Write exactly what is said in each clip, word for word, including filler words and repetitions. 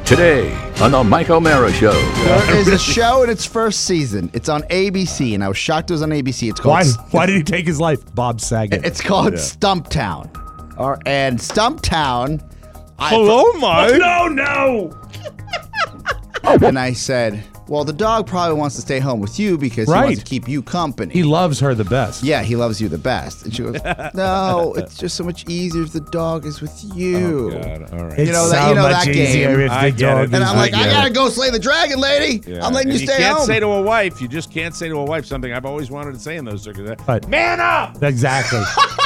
Today on the Mike O'Mara Show. There is a show in its first season. It's on A B C, and I was shocked it was on A B C. It's called. Why? Why did he take his life? Bob Saget. It's called Yeah. Stumptown. Or and Stumptown. I- Hello, Mike. no, no. And I said, well, the dog probably wants to stay home with you because he Right. wants to keep you company. He loves her the best. yeah, he loves you the best. And she goes, no, it's just so much easier if the dog is with you. Oh, God. All right. It's You know that- so you know much that easier game. if I the get dog it. is And I'm with like, I you. gotta go slay the dragon, lady. Yeah. I'm letting And you stay can't home. say to a wife. You just can't say to a wife something I've always wanted to say in those circumstances. Right. Man up! Exactly.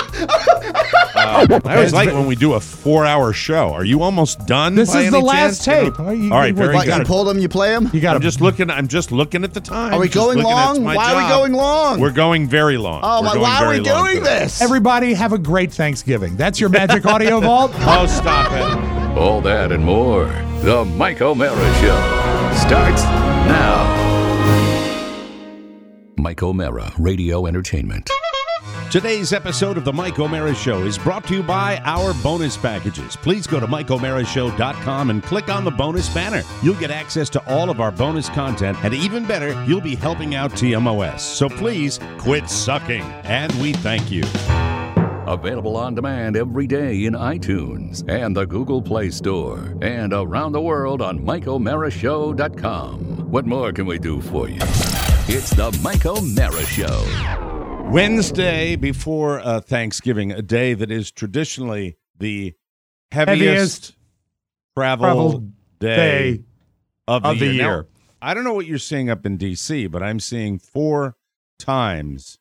I always like when we do a four-hour show. Are you almost done? This by is the any last chance? You tape. know? Oh, you- All right, you- very What, you good. pull them, you play them? You got I'm to just looking. I'm just looking at the time. Are we Just going looking at long? my Why are we job. going long? We're going very long. Oh, We're my, going why are we very long doing today. this? Everybody have a great Thanksgiving. That's your Magic Audio Vault. Oh, stop it. All that and more. The Mike O'Mara Show starts now. Mike O'Mara Radio Entertainment. Today's episode of the Mike O'Mara Show is brought to you by our bonus packages. Please go to mike o'mara show dot com and click on the bonus banner. You'll get access to all of our bonus content, and even better, you'll be helping out T M O S. So please quit sucking, and we thank you. Available on demand every day in iTunes and the Google Play Store and around the world on mike o'mara show dot com. What more can we do for you? It's the Mike O'Mara Show. Wednesday before uh, Thanksgiving, a day that is traditionally the heaviest, Heaviest travel, travel day, day of the of the year. Now, year. I don't know what you're seeing up in D C, but I'm seeing four times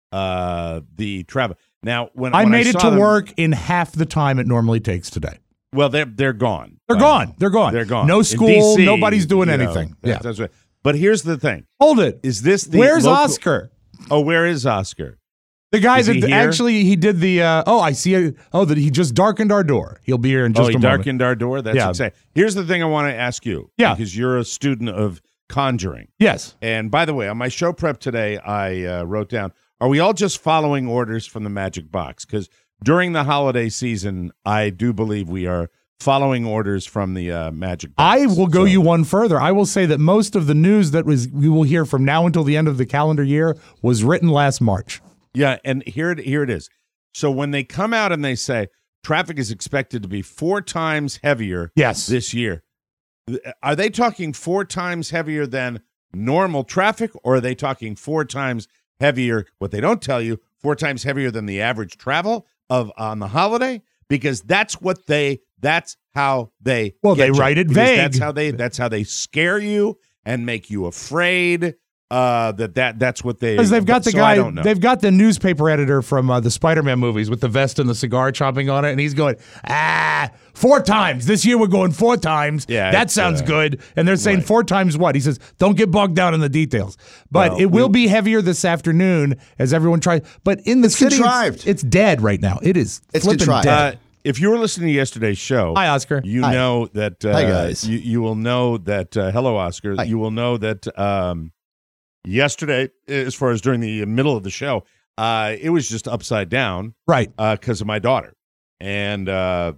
uh, the travel. Now, when I when made it saw to them- work in half the time it normally takes today. Well, they're they're gone. They're Uh, gone. They're gone. They're gone. No In school. D C, Nobody's doing you know, anything. that's- Yeah. that's right. But here's the thing: Hold it. is this the Where's local- Oscar? Oh, where is Oscar? The guy Is he that here? actually he did the. Uh, oh, I see. A, oh, that he just darkened our door. He'll be here in just oh, he a moment. darkened our door. That's Yeah. insane. Here's the thing I want to ask you. Yeah. Because you're a student of conjuring. Yes. And by the way, on my show prep today, I uh, wrote down: are we all just following orders from the Magic Box? Because during the holiday season, I do believe we are following orders from the uh, Magic Box. I will go So- you one further. I will say that most of the news that was we will hear from now until the end of the calendar year was written last March. Yeah, and here it here it is. So when they come out and they say traffic is expected to be four times heavier Yes. this year, th- are they talking four times heavier than normal traffic, or are they talking four times heavier? What they don't tell you, four times heavier than the average travel of on the holiday, because that's what they that's how they Well, get they you. write it Because vague. That's how they that's how they scare you and make you afraid. Uh, that that that's what they Because they've got the so I guy, don't know. they've got the newspaper editor from uh, the Spider-Man movies with the vest and the cigar chomping on it, and he's going, ah, four times. This year we're going four times. Yeah, that it's, sounds uh, good. And they're saying right. four times what? He says, don't get bogged down in the details. But Well, it will we- be heavier this afternoon as everyone tries. But in the It's city, contrived. It's, it's dead right now. It is It's flipping contrived. dead. Uh, if you were listening to yesterday's show, Hi, Oscar. you Hi. know that. Uh, Hi, guys. You, you will know that. Uh, hello, Oscar. Hi. You will know that um, yesterday, as far as during the middle of the show, uh, it was just upside down Right. because of my daughter, and uh,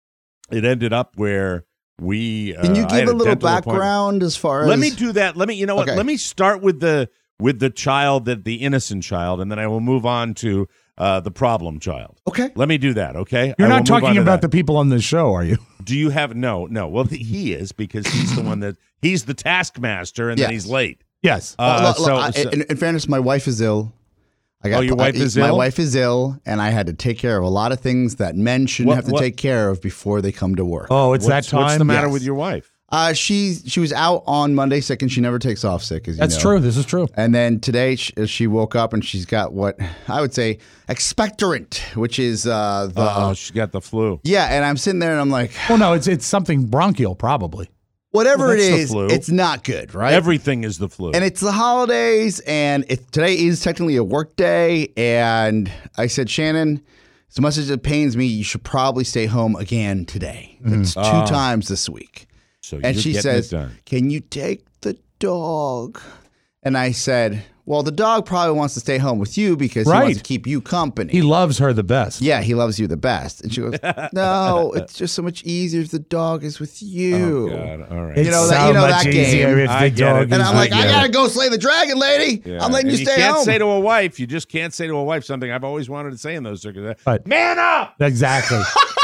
it ended up where we. Uh, Can you I had give a little dental appointment. background as far as? Let me do that. Let me. You know what? Okay. Let me start with the with the child, that the innocent child, and then I will move on to uh, the problem child. Okay. Let me do that. Okay. You're I will not move on talking to about that. the people on this show, are you? Do you have no, no? Well, he is, because he's the one that he's the taskmaster, and then Yes. he's late. Yes. Uh, Well, so, I- so- in, in fairness, my wife is ill. I Oh, your wife I- is my ill? wife is ill, and I had to take care of a lot of things that men shouldn't What- have to what- take care of before they come to work. oh, it's what's, that time. what's the matter Yes. with your wife? Uh, she she was out on Monday sick, and she never takes off sick, as you That's know. true. This is true. And then today she, she woke up and she's got what I would say expectorant, which is uh, the Oh, she's got the flu. yeah. And I'm sitting there and I'm like, Well, no, it's it's something bronchial, probably. whatever Well, it that's the is, flu. it's not good, right? Everything is the flu. And it's the holidays, and it, today is technically a work day. And I said, Shannon, as much as it pains me, you should probably stay home again today. It's two Ah. times this week. so And you're she getting says, it done. can you take the dog? And I said, well, the dog probably wants to stay home with you because he Right. wants to keep you company. He loves her the best. yeah, he loves you the best. And she goes, no, it's just so much easier if the dog is with you. Oh, God. All right. It's You know that- so you know much that game. easier if I the get dog it. is And I'm like, with I you. gotta go slay the dragon, lady. Yeah. I'm letting And you stay can't home. say to a wife, you just can't say to a wife something I've always wanted to say in those circumstances. But- Man up! Exactly.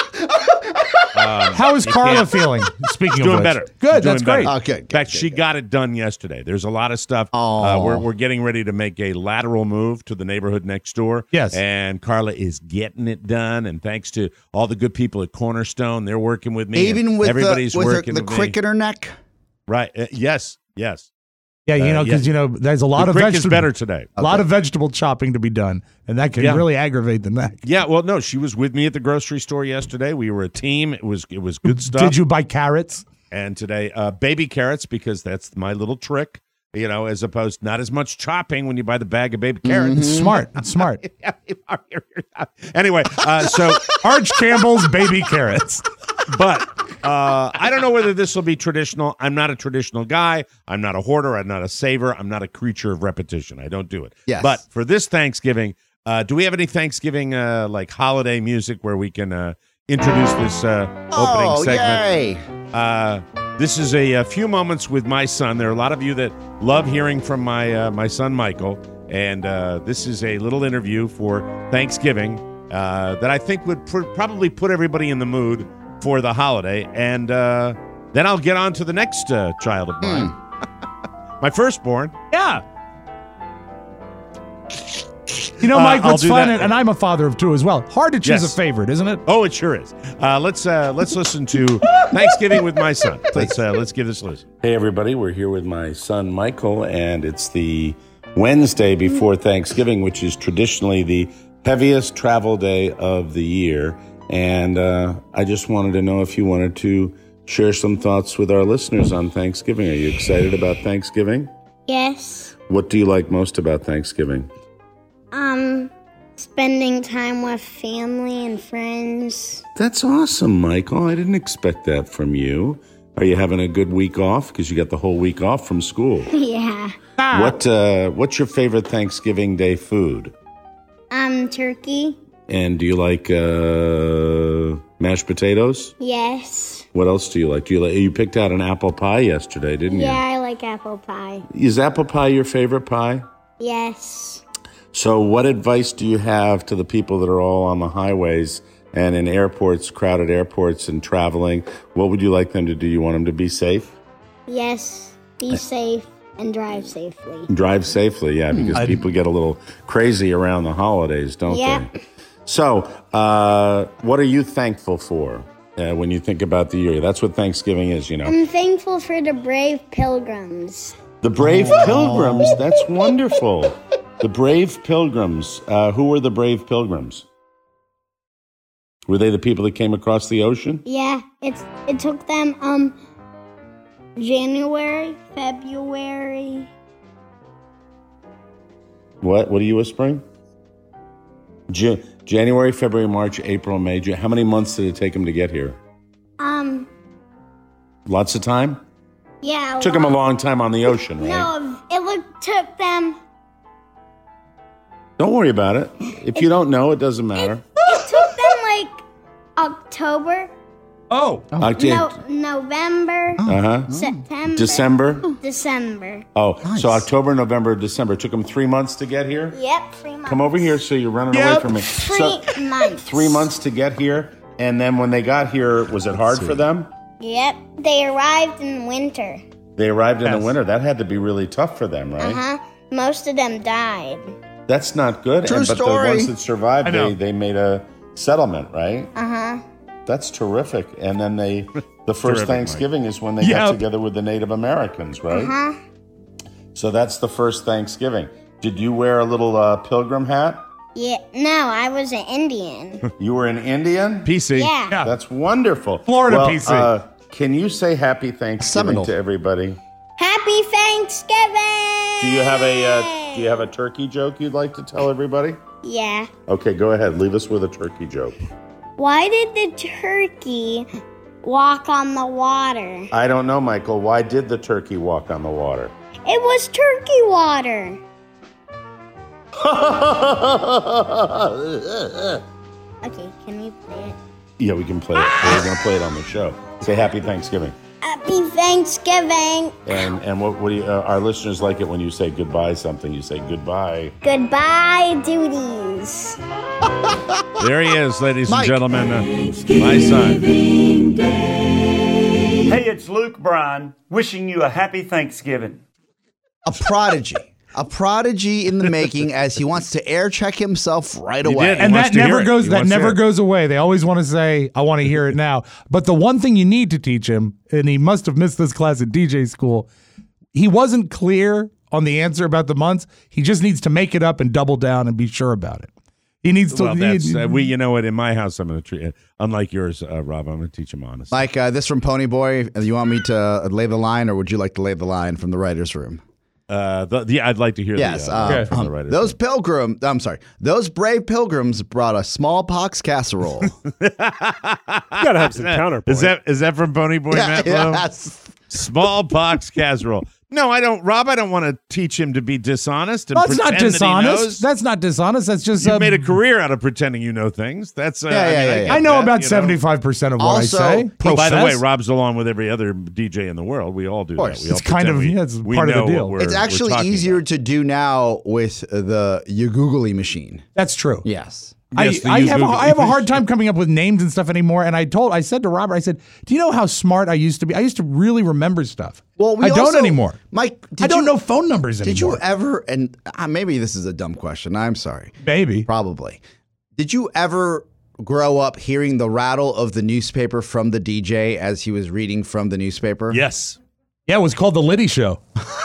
How is Carla can't- feeling? Speaking She's of doing which. better. Good. She's That's doing great. better. Oh, good, In fact, good, she good, got it done yesterday. There's a lot of stuff. Oh. Uh, we're, we're getting ready to make a lateral move to the neighborhood next door. Yes. And Carla is getting it done. And thanks to all the good people at Cornerstone, they're working with me. Even and with everybody's the, with working the, the with crick me. in her neck. Right. Uh, yes. Yes. Yeah, you Uh, know, because yeah. you know, there's a lot the of crick vegetable. is better today. A lot of vegetable chopping to be done, and that can Yeah. really aggravate the neck. Yeah. Well, no, she was with me at the grocery store yesterday. We were a team. It was it was good stuff. Did you buy carrots? And today, uh, baby carrots, because that's my little trick, you know, as opposed not as much chopping when you buy the bag of baby carrots. It's smart. It's smart. Anyway, uh, so, Arch Campbell's baby carrots. but uh, I don't know whether this will be traditional. I'm not a traditional guy. I'm not a hoarder. I'm not a saver. I'm not a creature of repetition. I don't do it. Yes. But for this Thanksgiving, uh, do we have any Thanksgiving, uh, like holiday music where we can uh, introduce this uh, opening Oh, segment? yay. Uh, this is a, a few moments with my son. There are a lot of you that love hearing from my uh, my son Michael, and uh, this is a little interview for Thanksgiving uh, that I think would pr- probably put everybody in the mood for the holiday. And uh, then I'll get on to the next uh, child of mine, my firstborn. Yeah. You know, Uh, Mike, I'll what's do fun, that. and, and I'm a father of two as well. Hard to choose Yes. a favorite, isn't it? Oh, it sure is. Uh, let's uh, let's listen to Thanksgiving with my son. Let's uh, let's give this a listen. Hey, everybody. We're here with my son, Michael, and it's the Wednesday before Thanksgiving, which is traditionally the heaviest travel day of the year. And uh, I just wanted to know if you wanted to share some thoughts with our listeners on Thanksgiving. Are you excited about Thanksgiving? Yes. What do you like most about Thanksgiving? Um, spending time with family and friends. That's awesome, Michael. I didn't expect that from you. Are you having a good week off? Because you got the whole week off from school. Yeah. What uh, What's your favorite Thanksgiving Day food? Um, turkey. And do you like uh, mashed potatoes? Yes. What else do you like? Do you like? You picked out an apple pie yesterday, didn't Yeah, I like apple pie. you? Is apple pie your favorite pie? Yes. So, what advice do you have to the people that are all on the highways and in airports, crowded airports, and traveling? What would you like them to do? You want them to be safe? Yes. Be safe and drive safely. Drive safely, yeah, because people get a little crazy around the holidays, don't Yeah. they? So, uh, what are you thankful for uh, when you think about the year? That's what Thanksgiving is, you know. I'm thankful for the brave pilgrims. The brave pilgrims, that's wonderful. The brave pilgrims. Uh, who were the brave pilgrims? Were they the people that came across the ocean? Yeah, it's it took them um January, February. What? What are you whispering? Jan- January, February, March, April, May, June. How many months did it take them to get here? Um, Lots of time? yeah. Took them a long time on the ocean, right? No, it look, took them. Don't worry about it. If you don't know, it doesn't matter. It took them like October, Oh. Okay. no, November, Uh-huh. September, December? December. Oh, so October, November, December. It took them three months to get here? Yep, three months. Come over here so you're running away Yep. from me. Three So, months. three months to get here, and then when they got here, was it hard for them? Yep, they arrived in winter. They arrived in Yes. the winter. That had to be really tough for them, right? Uh huh. Most of them died. That's not good. True and, but story. the ones that survived, I know. they, they made a settlement, right? Uh huh. That's terrific. And then they, the first Terrific, Thanksgiving is when they Yep. got together with the Native Americans, right? Huh? So that's the first Thanksgiving. Did you wear a little uh, pilgrim hat? Yeah. No, I was an Indian. You were an Indian? P C. Yeah. Yeah. That's wonderful. Florida well, P C. Uh, can you say Happy Thanksgiving Seminole. to everybody? Happy Thanksgiving. Do you have a uh, Do you have a turkey joke you'd like to tell everybody? Yeah. Okay, go ahead. Leave us with a turkey joke. Why did the turkey walk on the water? I don't know, Michael. Why did the turkey walk on the water? It was turkey water. Okay, can we play it? Yeah, we can play it. We're going to play it on the show. Say Happy Thanksgiving. Happy Thanksgiving. And and what, what do you, uh, our listeners like it when you say goodbye something. You say goodbye. Goodbye, duties. There he is, ladies Mike. and gentlemen. Uh, my son. Hey, it's Luke Bryan wishing you a happy Thanksgiving. A prodigy. A prodigy in the making, as he wants to air check himself right He away. did. And wants that to hear never it. goes. He That wants to never hear it. goes away. They always want to say, "I want to hear it now." But the one thing you need to teach him, and he must have missed this class at D J school, he wasn't clear on the answer about the months. He just needs to make it up and double down and be sure about it. He needs to. Well, he- that's, uh, we, you know what? In my house, I'm going to treat it. Unlike yours, uh, Rob, I'm going to teach him honestly. Mike, uh, this from Pony Boy. You want me to lay the line, or would you like to lay the line from the writer's room? Uh, the, the, I'd like to hear Yes. the, uh, uh, from the um, writers. those pilgrim, I'm sorry, those brave pilgrims brought a smallpox casserole. You gotta have some counterpoint. Is that is that from Pony Boy Yeah, Matt Lowe? yes. Smallpox casserole. No, I don't, Rob. I don't want to teach him to be dishonest and That's not pretend that he knows. dishonest. That's not dishonest. That's just. You've uh, made a career out of pretending you know things. That's uh, Yeah, I, mean, yeah, yeah, I, yeah. get I know that, about you seventy-five percent of what Also, I say. Oh, by the way, Profess. Rob's along with every other D J in the world. We all do course. that. We all It's kind pretend of- we, yeah, it's we part of the know deal. what we're- It's we're actually talking easier about. to do now with the Yagoogly machine. That's true. Yes. Yes, the I, I have a, Google- I have a hard time coming up with names and stuff anymore. And I told I said to Robert, I said, "Do you know how smart I used to be? I used to really remember stuff. Well, we I don't also- anymore. Mike, did I don't you- know phone numbers anymore. Did you ever, and uh, maybe this is a dumb question, I'm sorry. Baby. Probably. Did you ever grow up hearing the rattle of the newspaper from the D J as he was reading from the newspaper? Yes. Yeah, it was called the Liddy Show.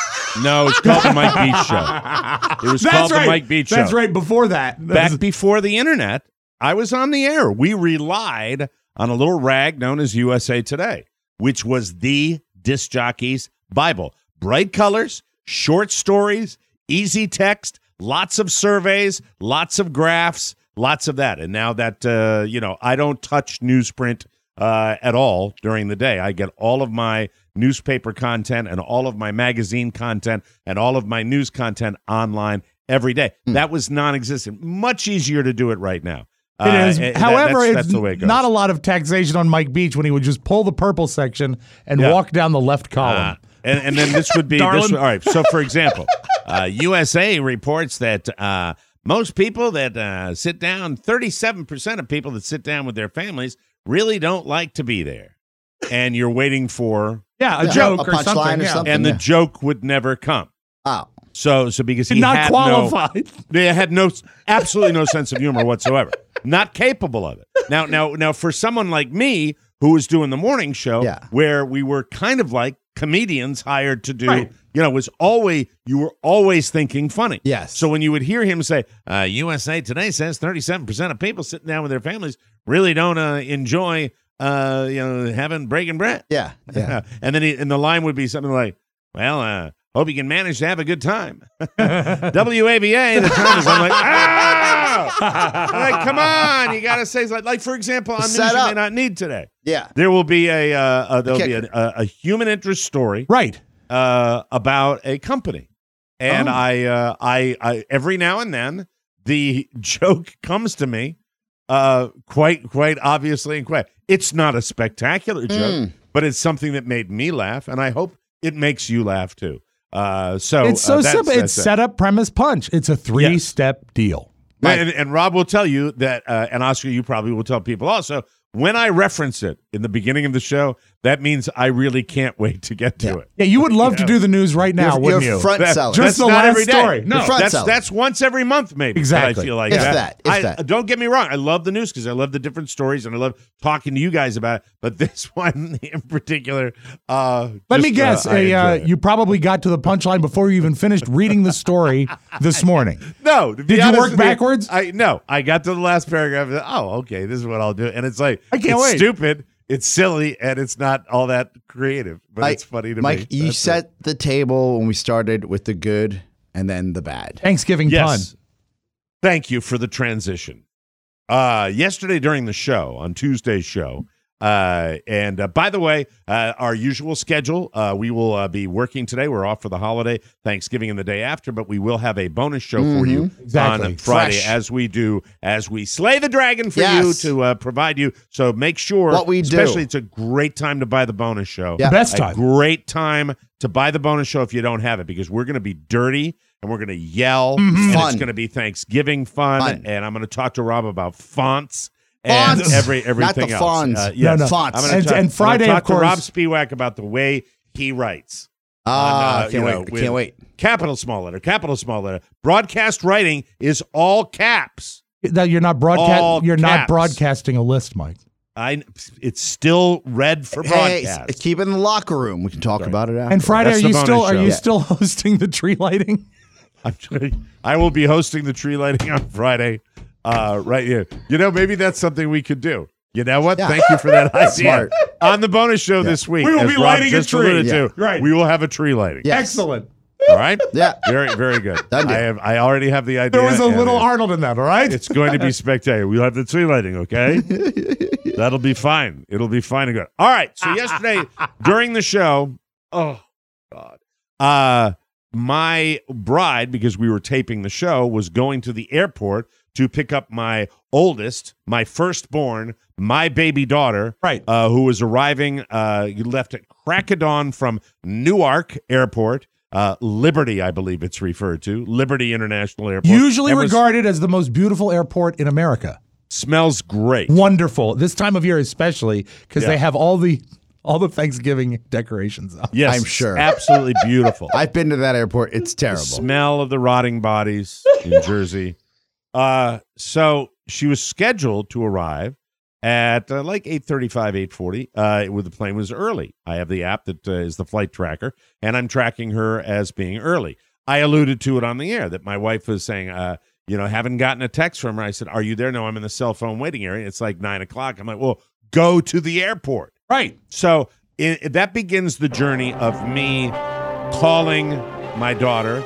No, it's called the Mike Beach Show. It was That's called right. the Mike Beach Show. That's right. Before that, Back before the internet, I was on the air. We relied on a little rag known as U S A Today, which was the disc jockey's Bible. Bright colors, short stories, easy text, lots of surveys, lots of graphs, lots of that. And now that, uh, you know, I don't touch newsprint uh, at all during the day. I get all of my newspaper content and all of my magazine content and all of my news content online every day. Hmm. That was non-existent. Much easier to do it right now. It is. Uh, that- However, that's, it's that's the way it goes. not a lot of taxation on Mike Beach when he would just pull the purple section and Yeah. walk down the left column. Uh, and, and then this would be this, Darling. all right. So, for example, uh, U S A reports that uh, most people that uh, sit down, thirty-seven percent of people that sit down with their families really don't like to be there. And you're waiting for, yeah, a Yeah, joke a or punchline something. or yeah. something. and the yeah. joke would never come. Oh. So, so because he Not had qualified. no, they had no, absolutely no sense of humor whatsoever. Not capable of it. Now, now, now, for someone like me who was doing the morning show, Yeah. where we were kind of like comedians hired to do, Right. you know, was always you were always thinking funny. Yes. So when you would hear him say, uh, "U S A Today says thirty-seven percent of people sitting down with their families really don't uh, enjoy, uh, you know, having breaking bread." Yeah. Yeah. and then he, and the line would be something like, "Well, uh, hope you can manage to have a good time." W A B A, the time is, I'm like, ah! I'm like, come on, you got to say, like, like, for example, on news Set you may up. not need today. Yeah. There will be a, uh, uh, there'll Okay. be a, a, a human interest story Right. uh, about a company. And Oh. I, uh, I, I, every now and then, the joke comes to me, uh, quite, quite obviously and quite. It's not a spectacular joke, Mm. but it's something that made me laugh, and I hope it makes you laugh too. Uh, so It's so uh, that's- simple. It's that's it. setup, premise, punch. It's a three-step deal. And, and Rob will tell you that, uh, and Oscar, you probably will tell people also, when I reference it in the beginning of the show, that means I really can't wait to get to Yeah. it. Yeah, you would love to do the news right now, You're, wouldn't you're you? front That- seller. Just that's the not last every day. story. No. You're front that's seller. that's once every month, maybe. Exactly. That I feel like If that. that, if I, that. Don't get me wrong. I love the news because I love the different stories and I love talking to you guys about it. But this one in particular, uh, Let just, me guess. Uh, I a, uh, enjoy it. you probably got to the punchline before you even finished reading the story this morning. No. to be Did you honest work with you, backwards? I no. I got to the last paragraph. And, oh, okay. This is what I'll do. And it's like I can't it's wait. stupid. It's silly, and it's not all that creative. But Mike, it's funny to Mike, me. you That's set it. the table when we started with the good and then the bad. Thanksgiving Yes. pun. Thank you for the transition. Uh, yesterday during the show, on Tuesday's show, Uh, and uh, by the way, uh, our usual schedule, uh, we will uh, be working today. We're off for the holiday, Thanksgiving and the day after, but we will have a bonus show mm-hmm. for you exactly. on Friday Fresh. as we do, as we slay the dragon for yes. you to uh, provide you. So make sure, what we do. especially it's a great time to buy the bonus show. Yeah. The best a time. Great time to buy the bonus show if you don't have it, because we're going to be dirty and we're going to yell. Mm-hmm. And Fun. it's going to be Thanksgiving fun, Fun. And I'm going to talk to Rob about fonts. Fonts. And every everything Not the else. fonts. Uh, yes. No, no. Fonts. I'm gonna And- talk, and Friday, I'm gonna of talk to Rob course- Spiewak about the way he writes. Ah, on, uh, can't you wait. know, I with can't wait. Capital small letter, capital small letter. Broadcast writing is all caps. That you're not All broadcast. You're not caps. broadcasting a list, Mike. I. It's still red for Hey, broadcast. s- keep it in the locker room. We can talk Right. about it after. And Friday, That's are the you bonus still are show. you Yeah. still hosting the tree lighting? I'm trying- I will be hosting the tree lighting on Friday. Uh, right here. You know, maybe that's something we could do. You know what? Yeah. Thank you for that idea. Smart. On the bonus show this week, We will as be Rob lighting a just tree. alluded Yeah. to, Right. we will have a tree lighting. Yes. Excellent. All right. Yeah. Very, very good. Done deal. I have. I already have the idea. There was a and little it- Arnold in that. All right. It's going to be spectacular. We'll have the tree lighting. Okay. That'll be fine. It'll be fine and good. All right. So yesterday during the show, oh God, uh, my bride, because we were taping the show, was going to the airport to pick up my oldest, my firstborn, my baby daughter, Right. uh, who was arriving. Uh, you left at crack of dawn from Newark Airport, uh, Liberty, I believe it's referred to, Liberty International Airport. Usually And was- regarded as the most beautiful airport in America. smells great. Wonderful. This time of year, especially because Yeah. they have all the all the Thanksgiving decorations up. Yes, I'm sure. absolutely beautiful. I've been to that airport. It's The terrible. smell of the rotting bodies in Jersey. Uh, so she was scheduled to arrive at uh, like eight thirty-five, eight forty, uh, with the plane was early. I have the app that uh, is the flight tracker, and I'm tracking her as being early. I alluded to it on the air that my wife was saying, uh, you know, haven't gotten a text from her. I said, are you there? No, I'm in the cell phone waiting area. It's like nine o'clock. I'm like, well, go to the airport. Right. So it, that begins the journey of me calling my daughter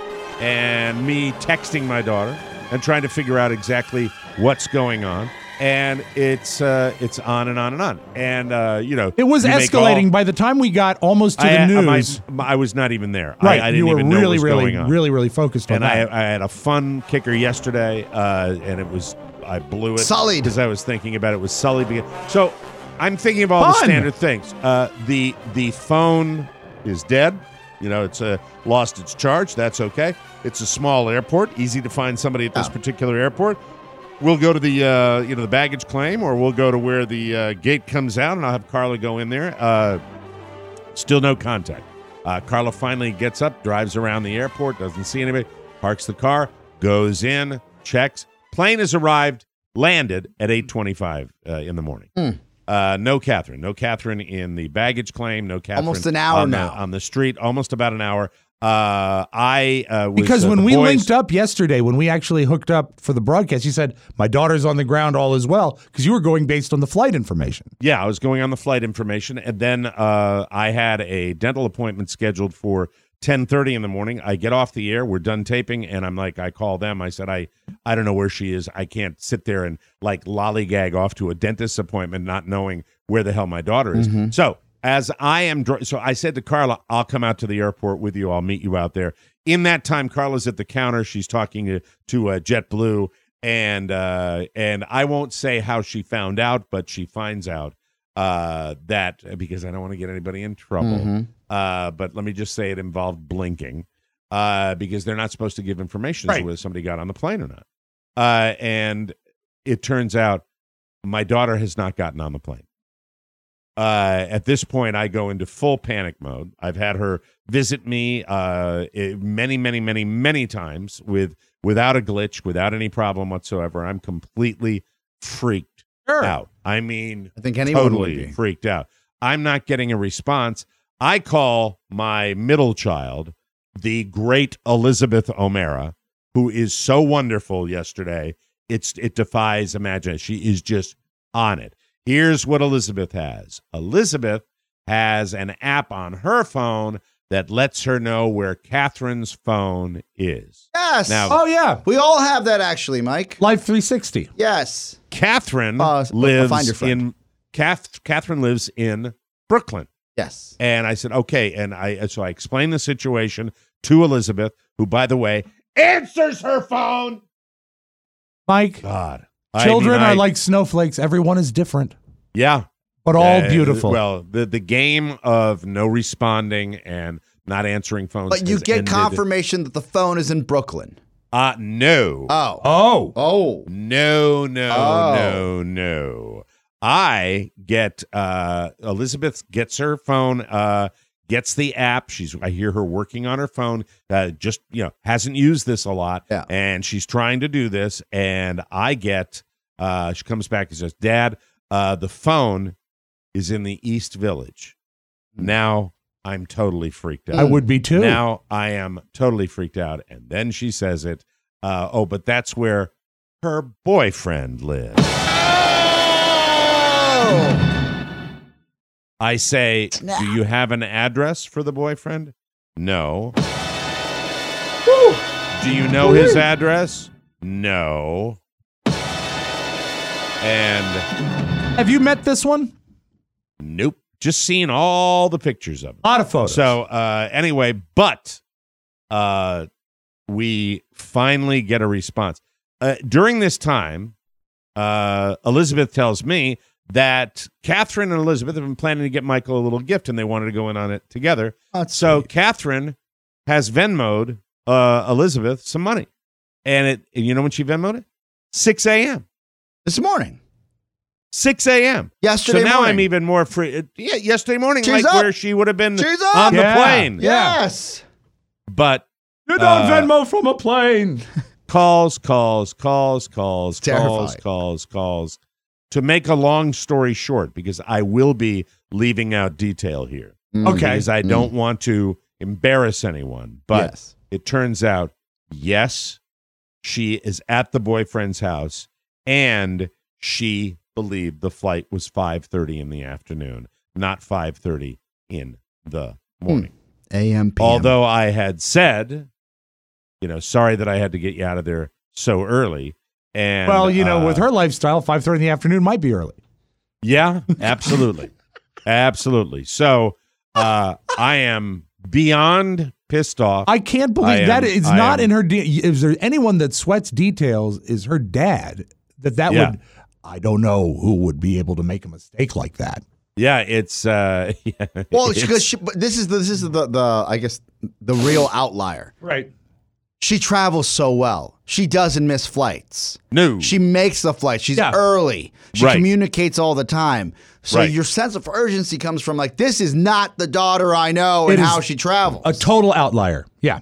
and me texting my daughter and trying to figure out exactly what's going on. And it's uh, it's on and on and on. And, uh, you know. It was you make escalating all- by the time we got almost to I, the I- news. I, I was not even there. right. I, I didn't you were even know really, what was really, going on. really, really focused on And I, that. I had a fun kicker yesterday, uh, and it was I blew it Sullied. because I was thinking about it. It was sullied. Because, so I'm thinking of all the Fun. standard things. Uh, the the phone is dead. You know, it's uh, lost its charge. That's okay. It's a small airport. Easy to find somebody at this Oh. particular airport. We'll go to the uh, you know the baggage claim, or we'll go to where the uh, gate comes out, and I'll have Carla go in there. Uh, still no contact. Uh, Carla finally gets up, drives around the airport, doesn't see anybody, parks the car, goes in, checks. Plane has arrived, landed at eight twenty-five uh, in the morning. Mm. Uh, no Catherine. No Catherine in the baggage claim. No Catherine. Almost an hour on now. The, on the street. Almost about an hour. Uh, I uh, was, Because uh, when the we boys- linked up yesterday, when we actually hooked up for the broadcast, you said, my daughter's on the ground all as well, because you were going based on the flight information. Yeah, I was going on the flight information, and then uh, I had a dental appointment scheduled for ten thirty in the morning. I get off the air, we're done taping, and I'm like, I call them. I said, I, I don't know where she is. I can't sit there and like lollygag off to a dentist appointment not knowing where the hell my daughter is. Mm-hmm. So as I am, dr- so I said to Carla, I'll come out to the airport with you. I'll meet you out there. In that time, Carla's at the counter. She's talking to, to uh, JetBlue, and uh, and I won't say how she found out, but she finds out uh, that, because I don't want to get anybody in trouble. Mhm. Uh, but let me just say it involved blinking, uh, because they're not supposed to give information as to Right. whether somebody got on the plane or not. Uh, and it turns out my daughter has not gotten on the plane. Uh, at this point, I go into full panic mode. I've had her visit me uh, eh, many, many, many, many times with without a glitch, without any problem whatsoever. I'm completely freaked Sure. out. I mean, I think anyone would totally be. freaked out. I'm not getting a response. I call my middle child, the great Elizabeth O'Mara, who is so wonderful yesterday. It's it defies imagination. She is just on it. Here's what Elizabeth has. Elizabeth has an app on her phone that lets her know where Catherine's phone is. Yes. Now- Oh, yeah. We all have that actually, Mike. Life three sixty. Yes. Catherine Uh, I'll find lives your friend. in Kath, Catherine lives in Brooklyn. Yes. And I said, okay. And I so I explained the situation to Elizabeth, who, by the way, answers her phone. Mike, God. children I mean, I, are like snowflakes. Everyone is different, yeah, but all Uh, beautiful. Well, the, the game of no responding and not answering phones. But you has get ended. confirmation that the phone is in Brooklyn. Uh, no. Oh. oh. Oh. No, no, Oh. no, no. I get uh, Elizabeth gets her phone, uh, gets the app. She's I hear her working on her phone. Uh, just you know, hasn't used this a lot, Yeah. and she's trying to do this. And I get uh, she comes back and says, "Dad, uh, the phone is in the East Village." Now I'm totally freaked out. I would be too. Now I am totally freaked out. And then she says it. Uh, oh, but that's where her boyfriend lives. I say, do you have an address for the boyfriend? No. Do you know his address? No. And Have you met this one? nope. Just seen all the pictures of him. A lot of photos. So uh, anyway, but uh, we finally get a response. Uh, during this time, uh, Elizabeth tells me that Catherine and Elizabeth have been planning to get Michael a little gift, and they wanted to go in on it together. That's so sweet. Catherine has Venmoed uh, Elizabeth some money. And it, and you know when she Venmoed it? six a.m. This morning. six a.m. Yesterday So now morning. I'm even more free. Yeah, yesterday morning, She's like up. where she would have been She's up. on Yeah. the plane. Yeah. Yes. But you don't uh, Venmo from a plane. calls, calls, calls, calls, calls, Terrified. calls, calls. To make a long story short, because I will be leaving out detail here, Okay. because I don't want to embarrass anyone. But Yes. it turns out, yes, she is at the boyfriend's house, and she believed the flight was five thirty in the afternoon, not five thirty in the morning. A M P M. Although I had said, you know, sorry that I had to get you out of there so early. And Well, you know, uh, with her lifestyle, five thirty in the afternoon might be early. yeah, absolutely, absolutely. So uh, I am beyond pissed off. I can't believe I that am- is I not am- in her. De- is there anyone that sweats details? Is her dad that that Yeah. would? I don't know who would be able to make a mistake like that. yeah, it's uh, yeah, Well, it's- because this is the, this is the the I guess the real outlier. Right. She travels so well. She doesn't miss flights. no, She makes the flight. She's Yeah. early. She Right. communicates all the time. So Right. your sense of urgency comes from like, this is not the daughter I know It and is how she travels. A total outlier. Yeah.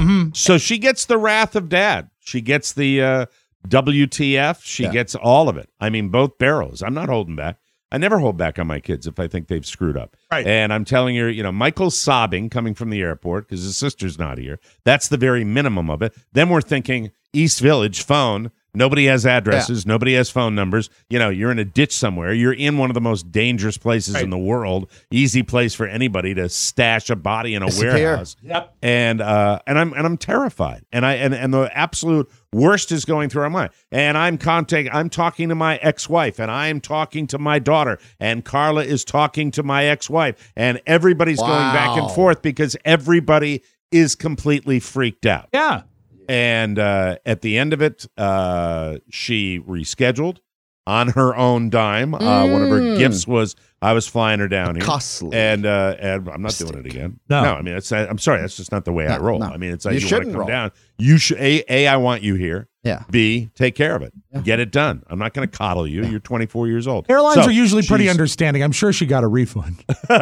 so she gets the wrath of dad. She gets the uh, W T F. She Yeah. gets all of it. I mean, both barrels. I'm not holding back. I never hold back on my kids if I think they've screwed up. Right. And I'm telling you, you know, Michael's sobbing coming from the airport because his sister's not here. That's the very minimum of it. Then we're thinking East Village phone. Nobody has addresses. Nobody has phone numbers. You know, you're in a ditch somewhere. You're in one of the most dangerous places Right. in the world. Easy place for anybody to stash a body in a Disappear. warehouse. Yep. And uh, and I'm and I'm terrified. And I and, and the absolute worst is going through our mind. And I'm contacting. I'm talking to my ex-wife, and I'm talking to my daughter, and Carla is talking to my ex-wife, and everybody's going back and Wow. forth because everybody is completely freaked out. Yeah. And uh, at the end of it, uh, she rescheduled on her own dime. Uh, one of her Mm. gifts was I was flying her down here. Costly. And uh, and I'm not doing it Mistake. again. No. I mean, it's, I'm sorry, that's just not the way I No, roll. no. I mean, it's like You you, want to shouldn't come roll. down. You should a, a I want you here. Yeah. B, take care of it. Get it done. I'm not going to coddle you. You're twenty-four years old. Airlines So, are usually pretty she's- understanding. I'm sure she got a refund.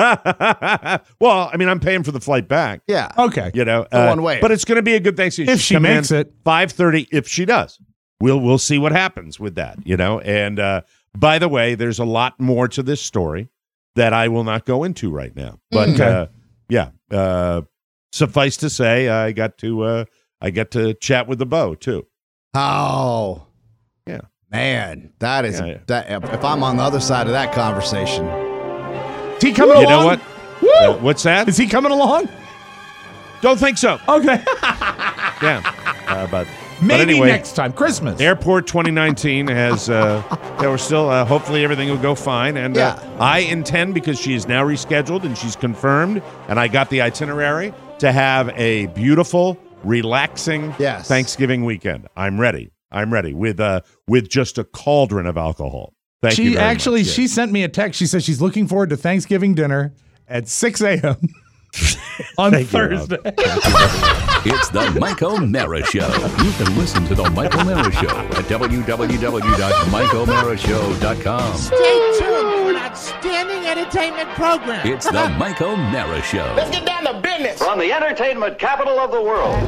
well, I mean, I'm paying for the flight back. Yeah. Okay. You know, For one way. but it's going to be a good thing. So If she's she coming makes in it. five thirty. If she does, we'll we'll see what happens with that. You know, and uh, by the way, there's a lot more to this story that I will not go into right now. But Okay. uh, yeah, uh, suffice to say, I got to uh, I got to chat with the beau too. Oh. Yeah. Man, that is Yeah, yeah. that. If I'm on the other side of that conversation, Is he coming You along? know what? Woo! Uh, what's that? Is he coming along? Don't think so. Okay. Yeah, uh, but Maybe anyway, next time, Christmas. Airport twenty nineteen has, uh, yeah, we're still, uh, hopefully everything will go fine. And uh, Yeah. I intend, because she is now rescheduled and she's confirmed, and I got the itinerary, to have a beautiful, relaxing Yes. Thanksgiving weekend. I'm ready. I'm ready with uh, with just a cauldron of alcohol. Thank you She very actually, much. she sent me a text. She says she's looking forward to Thanksgiving dinner at six a.m. on Thank you, Rob. Thursday. It's the Mike O'Mara Show. You can listen to the Mike O'Mara Show at w w w dot mike o'mara show dot com. Stay tuned for an outstanding entertainment program. It's the Mike O'Mara Show. Let's get down to business. From the entertainment capital of the world.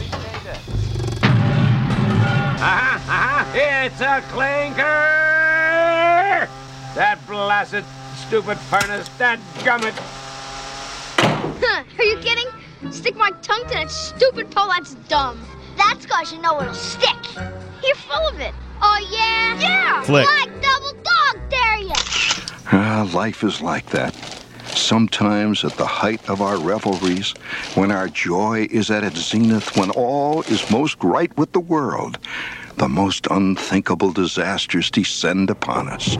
Uh-huh, uh-huh. It's a clinker! That blasted, stupid furnace, that gummit. Huh, are you kidding? Stick my tongue to that stupid pole, that's dumb. That's cause you know it'll stick. You're full of it. Oh, yeah? Yeah! Flick. Black double dog dare ya! Ah, life is like that. Sometimes at the height of our revelries, when our joy is at its zenith, when all is most right with the world, the most unthinkable disasters descend upon us.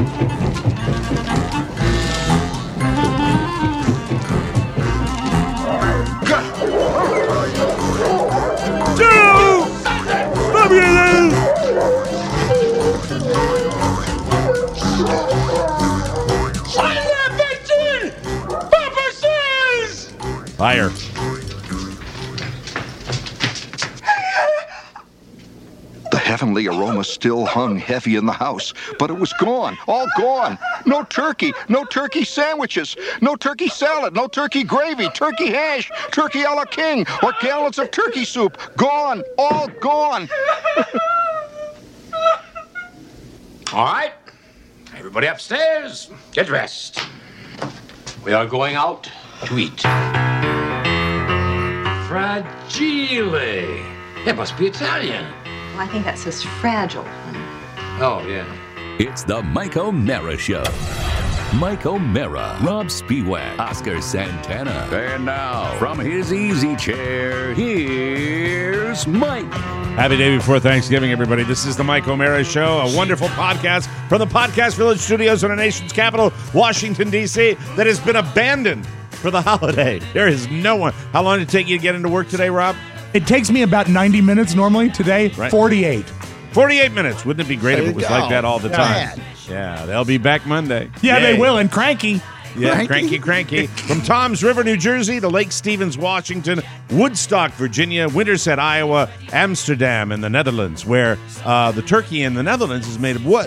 Higher. The heavenly aroma still hung heavy in the house, but it was gone, all gone. No turkey, no turkey sandwiches, no turkey salad, no turkey gravy, turkey hash, turkey a la king, or gallons of turkey soup. Gone, all gone. All right, everybody upstairs, get dressed. We are going out to eat. Fragile. It must be Italian. Well, I think that says fragile. Oh, yeah. It's the Mike O'Mara Show. Mike O'Mara, Rob Spiewak, Oscar Santana. And now, from his easy chair, here's Mike. Happy day before Thanksgiving, everybody. This is the Mike O'Mara Show, a wonderful podcast from the Podcast Village Studios in our nation's capital, Washington, D C, that has been abandoned for the holiday. There is no one. How long did it take you to get into work today, Rob? It takes me about ninety minutes normally. Today, Right. forty-eight. forty-eight minutes. Wouldn't it be great There if it you was go. like that all the time? Man. Yeah, they'll be back Monday. Yeah, Yay. they will. And cranky. Yeah, Cranky. cranky, cranky. From Toms River, New Jersey, to Lake Stevens, Washington, Woodstock, Virginia, Winterset, Iowa, Amsterdam in the Netherlands, where uh, the turkey in the Netherlands is made of wood.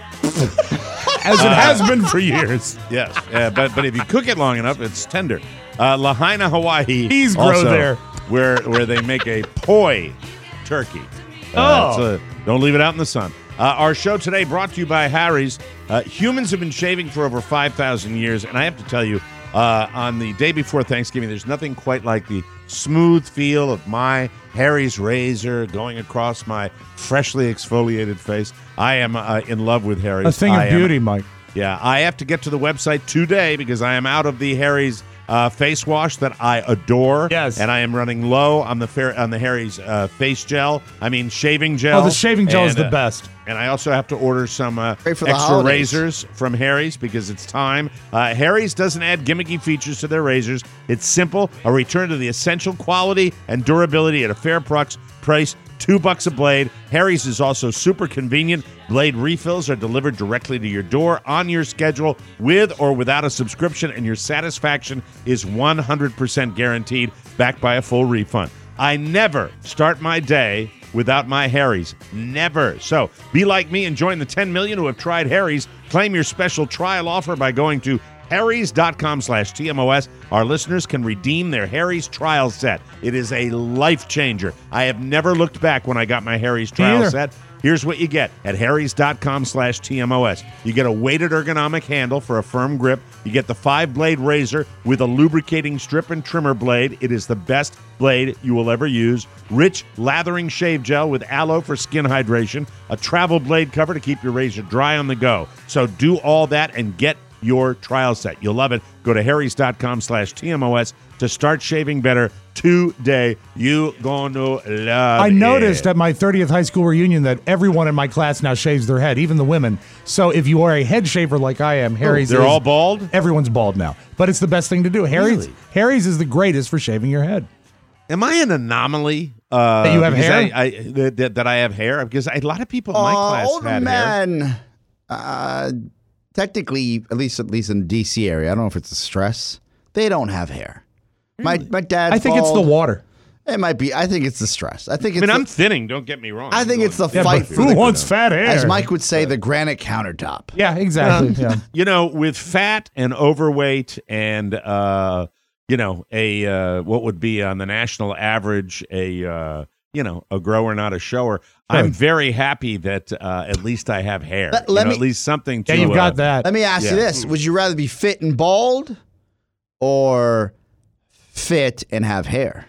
As it has been for years. Yes, uh, but but if you cook it long enough, it's tender. Uh, Lahaina, Hawaii. Peas grow also, there. Where where they make a poi turkey. Uh, Oh. it's a- don't leave it out in the sun. Uh, our show today brought to you by Harry's. Uh, humans have been shaving for over five thousand years, and I have to tell you, uh, on the day before Thanksgiving, there's nothing quite like the smooth feel of my Harry's razor going across my freshly exfoliated face. I am uh, in love with Harry's. A thing of I am- beauty, Mike. Yeah, I have to get to the website today because I am out of the Harry's uh, face wash that I adore. Yes. And I am running low on the fair, on the Harry's uh, face gel. I mean shaving gel. Oh, the shaving gel is And, the uh, best. And I also have to order some uh, Great for the extra holidays. razors from Harry's because it's time. Uh, Harry's doesn't add gimmicky features to their razors. It's simple, a return to the essential quality and durability at a fair price. Price two bucks a blade. Harry's is also super convenient. Blade refills are delivered directly to your door on your schedule with or without a subscription, and your satisfaction is one hundred percent guaranteed, backed by a full refund. I never start my day without my Harry's. Never. So be like me and join the ten million who have tried Harry's. Claim your special trial offer by going to harrys.com slash TMOS. Our listeners can redeem their Harry's trial set. It is a life changer. I have never looked back when I got my Harry's trial either. set. Here's what you get at harrys.com slash TMOS. You get a weighted ergonomic handle for a firm grip. You get the five-blade razor with a lubricating strip and trimmer blade. It is the best blade you will ever use. Rich lathering shave gel with aloe for skin hydration. A travel blade cover to keep your razor dry on the go. So do all that and get your trial set. You'll love it. Go to harrys.com slash TMOS to start shaving better today. You gonna love I noticed it. at my thirtieth high school reunion that everyone in my class now shaves their head, even the women. So if you are a head shaver like I am, Harry's they're is- all bald? Everyone's bald now. But it's the best thing to do. Harry's Really? Harry's is the greatest for shaving your head. Am I an anomaly? Uh, That you have because hair? I, I, that, that- that I have hair? Because a lot of people in my Uh, class older had hair. men, uh, technically, at least at least in the D C area, I don't know if it's a stress. They don't have hair. My my dad's I think it's the bald. water. It might be. I think it's the stress. I think I it's mean, the, I'm thinning. Don't get me wrong. I think it's the Yeah, fight but for who the, wants fat hair? as Mike would say, the granite countertop. Yeah, exactly. Yeah. You know, with fat and overweight and, uh, you know, a uh, what would be on the national average, a, uh, you know, a grower, not a shower. I'm very happy that uh, at least I have hair. Let- You let know, me- at least something to Yeah, you've uh, got that. Let me ask Yeah. you this: would you rather be fit and bald, or fit and have hair?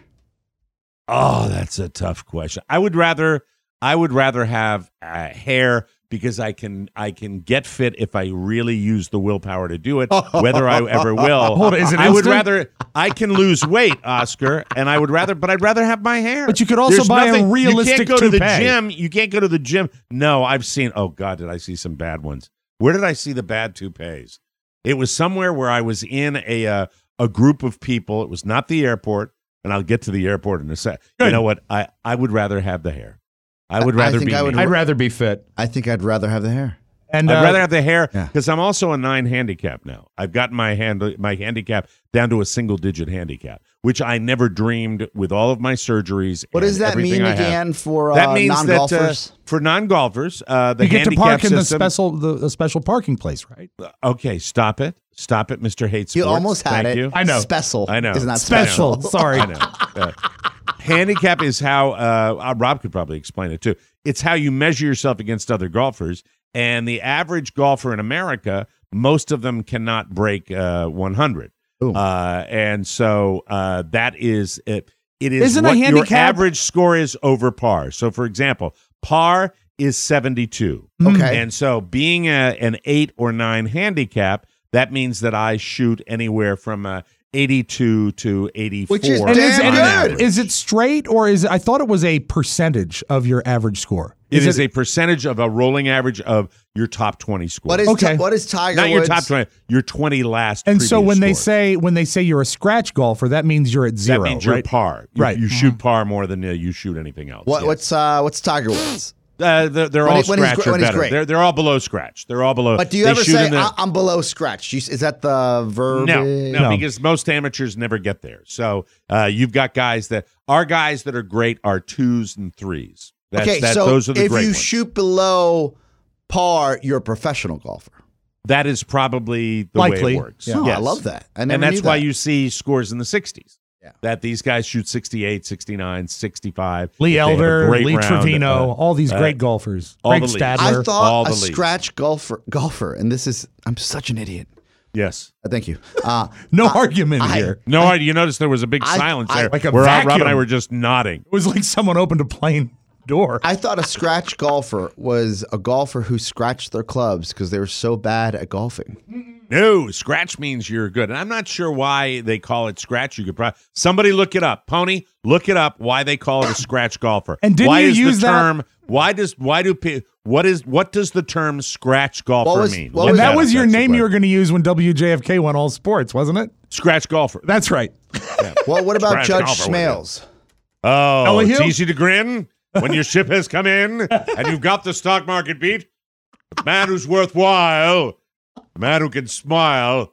Oh, that's a tough question. I would rather I would rather have uh, hair because I can I can get fit if I really use the willpower to do it. Whether I ever will, Hold on, is it I would instant? rather I can lose weight, Oscar, and I would rather, but I'd rather have my hair. But you could also There's buy a nothing- realistic You can't go to the toupee. gym. You can't go to the gym. No, I've seen. Oh God, did I see some bad ones? Where did I see the bad toupees? It was somewhere where I was in a uh, a group of people. It was not the airport. And I'll get to the airport in a sec. You know what? I, I would rather have the hair. I would I- I rather think be I would me. I'd rather be fit. I think I'd rather have the hair. And I'd uh, rather have the hair Yeah. because I'm also a nine handicap now. I've gotten my hand my handicap down to a single digit handicap, which I never dreamed with all of my surgeries. What and does that everything mean I have. again for That uh, means non-golfers? that uh, for non-golfers, uh, the you get to handicap park in the system- special the, the special parking place, right? Okay, stop it, stop it, Mister Hate you Sports. almost had Thank it. You. I know. Special. I know. Is not Special. special. Sorry. I know. Uh, handicap is how uh, Rob could probably explain it too. It's how you measure yourself against other golfers, and the average golfer in America, most of them cannot break uh, one hundred. Uh, and so uh, that is it. It is Isn't a what your handicap- average score is over par. So, for example, par is seventy-two. Okay. And so, being a, an eight or nine handicap, that means that I shoot anywhere from a eighty-two to eighty-four. Which is on And is, Damn and good. is it straight or is it, I thought it was a percentage of your average score. It is a percentage of a rolling average of your top twenty scores. What is Okay. Ti- what is Tiger Not your Woods? top twenty, your twenty last. And so previous when they scores. say when they say you're a scratch golfer, that means you're at zero. that means you're right? par. You, Right. You shoot par more than uh, you shoot anything else. What, yes. What's uh, what's Tiger Woods? Uh, they're they're When all he- when he's scratch gr- or when he's better. great. They're they're all below scratch. They're all below. But do you they ever shoot say in the- "I- I'm below scratch? Do you, is that the verb? No, no, No. because most amateurs never get there. So uh, you've got guys that our guys that are great are twos and threes. That's, Okay, that, so those are the if great you ones. shoot below par, you're a professional golfer. That is probably the Likely. way it works. Oh, I Yes. love that. I never and that's knew why that. you see scores in the sixties. Yeah. That these guys shoot sixty-eight, sixty-nine, sixty-five. Lee If they have a Elder, great Lee round, Trevino, uh, all these uh, great golfers. all Craig the leagues. Stadler. I all thought the a leagues. scratch golfer, golfer, and this is I'm such an idiot. Yes. Uh, Thank you. Uh, no I- argument I- here. No, I, you notice there was a big I- silence I- there. Like a where Rob and I vacuum. were just nodding. It was like someone opened a plane door. I thought a scratch golfer was a golfer who scratched their clubs because they were so bad at golfing. No, scratch means you're good. And I'm not sure why they call it scratch. You could probably somebody look it up. Pony, look it up why they call it a scratch golfer. And didn't why you is use the that- term why does why do pe- what is what does the term scratch golfer What was- mean? what Look and was- that up. was your That's the name you were question. going to use when W J F K won all sports, wasn't it? Scratch golfer. That's right. Well, what about Scratch Judge golfer with Smales? Oh, Ellie it's Hill? easy to grin when your ship has come in and you've got the stock market beat. The man who's worthwhile, the man who can smile,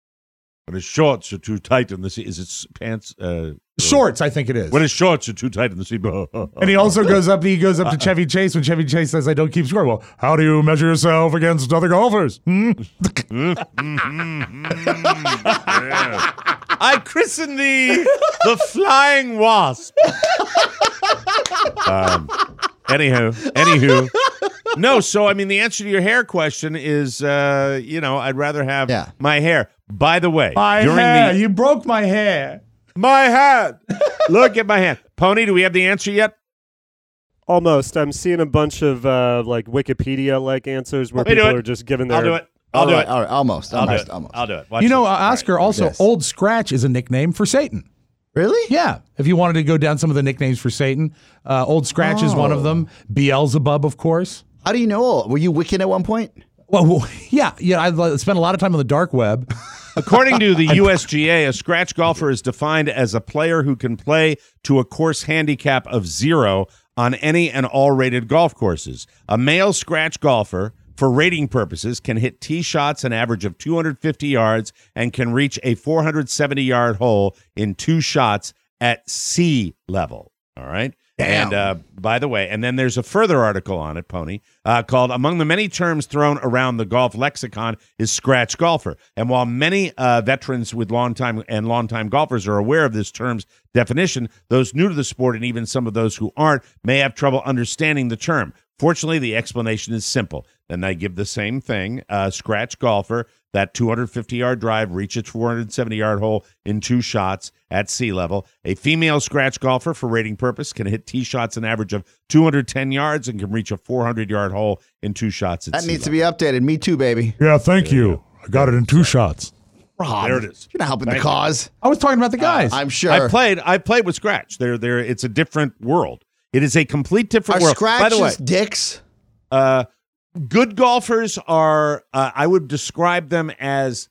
when his shorts are too tight in the seat. Is it s- pants? Uh, Shorts, I think it is. When his shorts are too tight in the seat. And he also goes up. He goes up to Chevy Chase when Chevy Chase says, "I don't keep score." Well, how do you measure yourself against other golfers? Hmm? I christen thee the Flying Wasp. um, anywho, anywho. No, so I mean, the answer to your hair question is, uh, you know, I'd rather have Yeah. my hair. By the way, My during hair. the You broke my hair. my hat. Look at my hand, Pony. Do we have the answer yet? Almost. I'm seeing a bunch of uh, like Wikipedia-like answers where Let me do people it. are just giving I'll their do it. I'll all do right, it. All right, almost. I'll do almost, it. almost. I'll do it. Watch You know, this. uh, Oscar, All right. also, Yes. Old Scratch is a nickname for Satan. Really? Yeah. If you wanted to go down some of the nicknames for Satan, uh, Old Scratch is one of them. Beelzebub, of course. How do you know? Were you Wiccan at one point? Well, well yeah. Yeah. I spent a lot of time on the dark web. According to the U S G A, a scratch golfer is defined as a player who can play to a course handicap of zero on any and all rated golf courses. A male scratch golfer, for rating purposes, can hit tee shots an average of two hundred fifty yards and can reach a four hundred seventy yard hole in two shots at sea level. All right. Damn. And uh, by the way, and then there's a further article on it, Pony, uh, called "Among the Many Terms Thrown Around the Golf Lexicon is Scratch Golfer." And while many uh, veterans with long time and long-time golfers are aware of this term's definition, those new to the sport and even some of those who aren't may have trouble understanding the term. Fortunately, the explanation is simple. Then they give the same thing, uh, scratch golfer, that two hundred fifty yard drive, reach its four hundred seventy yard hole in two shots at sea level. A female scratch golfer, for rating purpose, can hit tee shots an average of two hundred ten yards and can reach a four hundred yard hole in two shots at That sea needs level. to be updated. Me too, baby. Yeah, thank you. I got it in two shots. Rob, There it is. You're not helping Thank the you. cause. I was talking about the guys. I'm sure. I played. I played with scratch. They're, they're, it's a different world. It is a complete different Are world. By the way, scratches dicks? Uh, good golfers are, uh, I would describe them as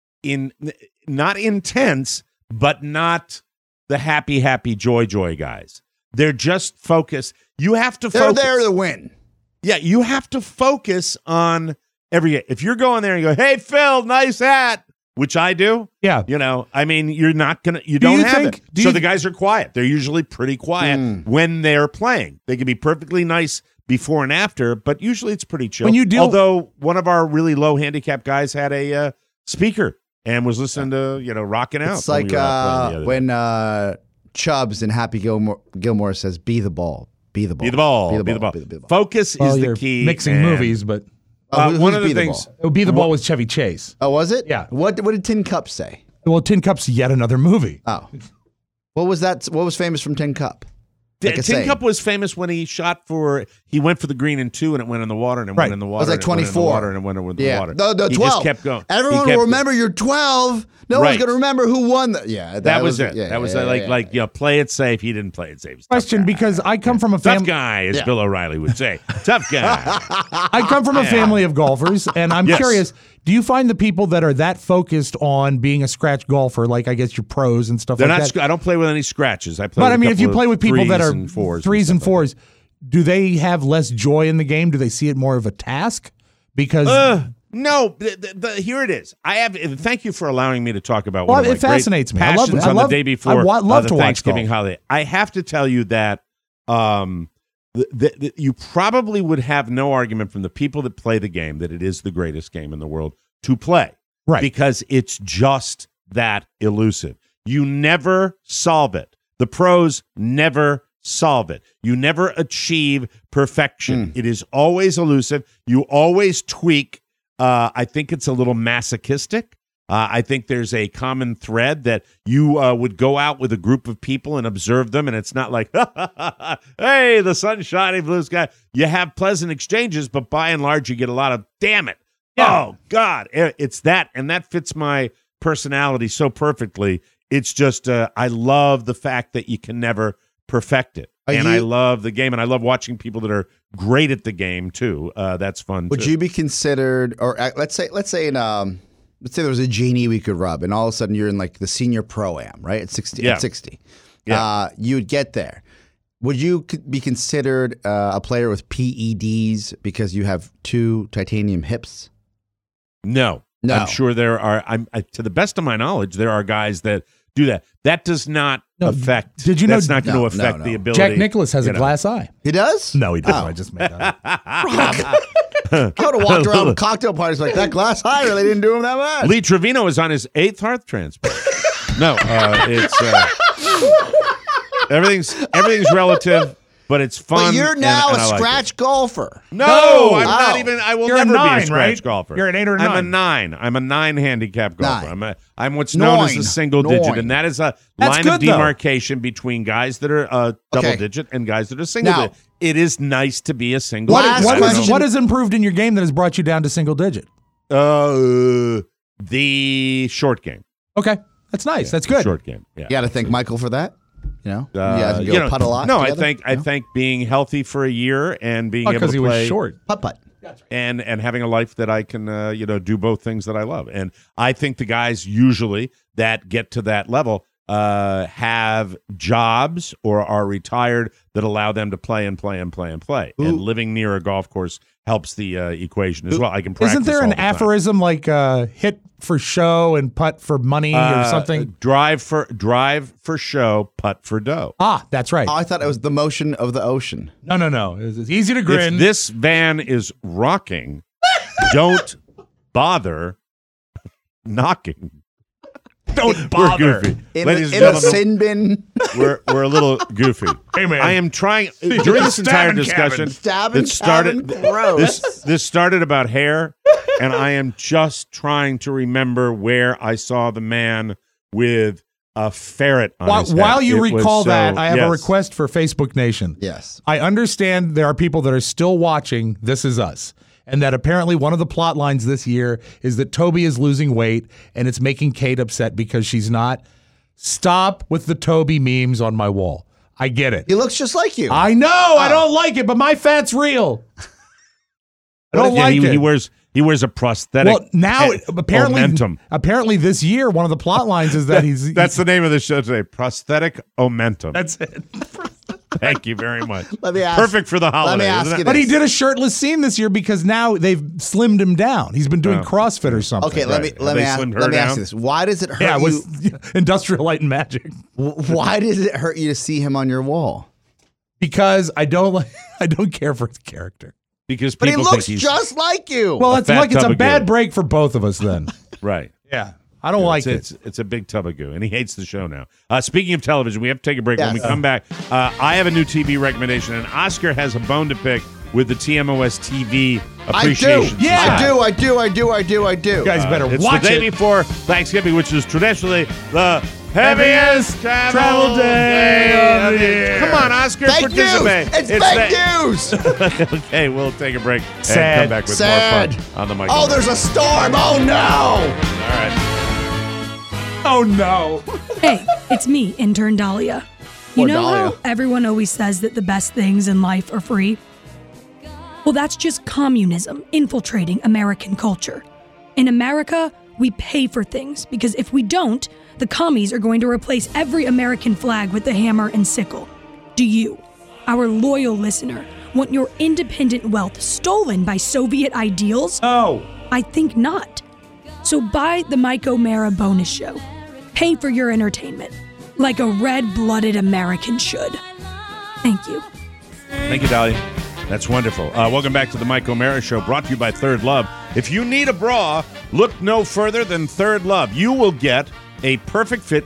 in not intense, but not the happy, happy, joy, joy guys. They're just focused. You have to They're focus. there to win. Yeah, you have to focus on every. If you're going there and you go, "Hey, Phil, nice hat," which I do. Yeah. You know, I mean, you're not gonna. You Do don't you have think- it. do So you- the guys are quiet. They're usually pretty quiet Mm. when they're playing. They can be perfectly nice before and after, but usually it's pretty chill. When you deal- although one of our really low handicap guys had a uh, speaker and was listening to you know rocking out. It's when like we were out playing the uh, other day. when uh, Chubbs and Happy Gilmore, Gilmore says, "Be the ball, be the ball, be the ball, be the ball. be the ball." Focus Well, is the you're key. mixing and- movies, but Oh, Uh, who- one who's of the Be the things. Ball? it would be the ball with Chevy Chase. Oh, was it? Yeah. What What did Tin Cup say? Well, Tin Cup's yet another movie. Oh, what was that? What was famous from Tin Cup? Like a Tin saying. Cup was famous when he shot for. He went for the green in two, and it went in the water, and it Right. went in the It water. was like and it went in the twenty-four. water, and it went in the Yeah, water. the, the he twelve. just kept going. Everyone He kept will remember you're twelve. No Right. one's going to remember who won. The, yeah, that, That, was, it. Yeah, that was yeah, uh, like yeah, like you know, play it safe. He didn't play it safe. He's a tough Question, guy. because I come from a Tough family. guy, as Yeah. Bill O'Reilly would say. Tough guy. I come from a family of golfers, and I'm Yes. curious. Do you find the people that are that focused on being a scratch golfer, like I guess your pros and stuff They're like not. that? sc- I don't play with any scratches. I play. But with I a mean, if you couple play of with people that threes are and fours, threes and stuff like fours, do they have less joy in the game? Do they see it more of a task? Because that. Uh, no, the, the, the, here it is. I have. Thank you for allowing me to talk about Well, one of my it fascinates great me. I love- passions I on love- the day I before wa- love uh, the to watch Thanksgiving golf. holiday. I have to tell you that um, th- th- th- you probably would have no argument from the people that play the game that it is the greatest game in the world to play, Right. Because it's just that elusive. You never solve it. The pros never solve it. You never achieve perfection. It is always elusive. You always tweak. Uh, I think it's a little masochistic. Uh, I think there's a common thread that you uh, would go out with a group of people and observe them, and it's not like, hey, the sun's shining, blue sky. You have pleasant exchanges, but by and large, you get a lot of, damn it. Oh, God. It's that, and that fits my personality so perfectly. It's just, uh, I love the fact that you can never perfect it. Are and you- I love the game, and I love watching people that are great at the game, too. Uh, that's fun, Would too. you be considered, or uh, let's say, let's say in um, let's say there was a genie we could rub, and all of a sudden you're in like the senior pro am, right? At sixty, Yeah. at sixty, Yeah. uh, you would get there. Would you c- be considered uh, a player with P E Ds because you have two titanium hips? No. No. I'm sure there are, I'm, I, to the best of my knowledge, there are guys that do that. That does not No, affect. did you know- That's not going to No, affect no, the no. ability. Jack Nicklaus has you a know. glass eye. He does? No, he doesn't. Oh. I just made that up. I would have walked around with cocktail parties like that glass high really didn't do him that much. Lee Trevino is on his eighth heart transplant. no, uh, it's uh, everything's everything's relative, but it's fun. But you're and- now and a I like it. scratch golfer. No, No. I'm not Oh. even. I will You're a never be nine, a scratch right? golfer. You're an eight or a I'm a nine. nine. I'm a nine handicap golfer. Nine. I'm a. I'm what's known as Nine. a single digit, Nine. and that is a That's line good, of though. demarcation between guys that are uh, double Okay. digit and guys that are single Now- digit. It is nice to be a single. What, Last digit. what, I don't is, know. what has improved in your game that has brought you down to single digit? Uh, the short game. Okay, that's nice. Yeah, that's good. Short game. Yeah. You got to thank Michael for that. You know, Uh, you guys can go you know, putt a lot. No, together, I think you I know? think being healthy for a year and being Oh, able because to he play was short. putt putt. and and having a life that I can uh, you know do both things that I love. And I think the guys usually that get to that level uh, have jobs or are retired that allow them to play and play and play and play. Ooh. And living near a golf course helps the uh, equation as well. I can practice. Isn't there all an the time. aphorism like uh, hit for show and putt for money or Uh, something? Drive for drive for show, putt for dough. Ah, that's right. Oh, I thought it was the motion of the ocean. No, no, no. It's, it's easy to grin. If this van is rocking, don't bother knocking. Don't We're bother. goofy. In, Ladies a, and in a gentlemen, sin bin. we're we're a little goofy. Hey, man. I am trying during this entire Stabbing discussion. cabin. Stabbing That started cabin, gross. this this started about hair, and I am just trying to remember where I saw the man with a ferret on While, his head. while you It was recall so- that, I have yes. a request for Facebook Nation. Yes. I understand there are people that are still watching This Is Us, and that apparently one of the plot lines this year is that Toby is losing weight, and it's making Kate upset because she's not. Stop with the Toby memes on my wall. I get it. He looks just like you. I know. I don't like it, but my fat's real. I don't Yeah, like he, it. he wears he wears a prosthetic. well, now head- apparently, omentum. apparently this year one of the plot lines is that he's That's the name of the show today. Prosthetic omentum. that's it. Thank you very much. Let me ask- Perfect for the let me holiday. ask isn't you it? But he this. did a shirtless scene this year because now they've slimmed him down. He's been doing Oh. CrossFit or something. Okay, let me Right. let They me ask, slimmed her let me ask down? you this. Why does it hurt Yeah, it you? was Industrial Light and Magic. Why does it hurt you to see him on your wall? Because I don't like I don't care for his character. Because But he people looks think he's just like you. Well, it's fat like it's tub a of bad goo. break for both of us then. right. Yeah. I don't like it's, it. It's, it's a big tub of goo, and he hates the show now. Uh, speaking of television, we have to take a break. Yes. When we come back, uh, I have a new T V recommendation, and Oscar has a bone to pick with the T M O S T V I do. appreciation. Yeah. I do. I do. I do. I do. I do. You guys better It's watch the day it. before Thanksgiving, which is traditionally the Heaviest heaviest travel, travel day of the year. Come on, Oscar, Fake participate. news. It's, fake that- news. Okay, we'll take a break and Sad. come back with Sad. more fun on the mic. Oh, there's a storm. Oh no. All right. Oh no. Hey, it's me, intern Dahlia. You Poor know Dahlia. how everyone always says that the best things in life are free? Well, that's just communism infiltrating American culture. In America, we pay for things because if we don't, the commies are going to replace every American flag with the hammer and sickle. Do you, our loyal listener, want your independent wealth stolen by Soviet ideals? Oh. I think not. So buy the Mike O'Mara bonus show. Pay for your entertainment, like a red-blooded American should. Thank you. Thank you, Dahlia. That's wonderful. Uh, welcome back to the Mike O'Mara Show, brought to you by Third Love. If you need a bra, look no further than Third Love. You will get a perfect fit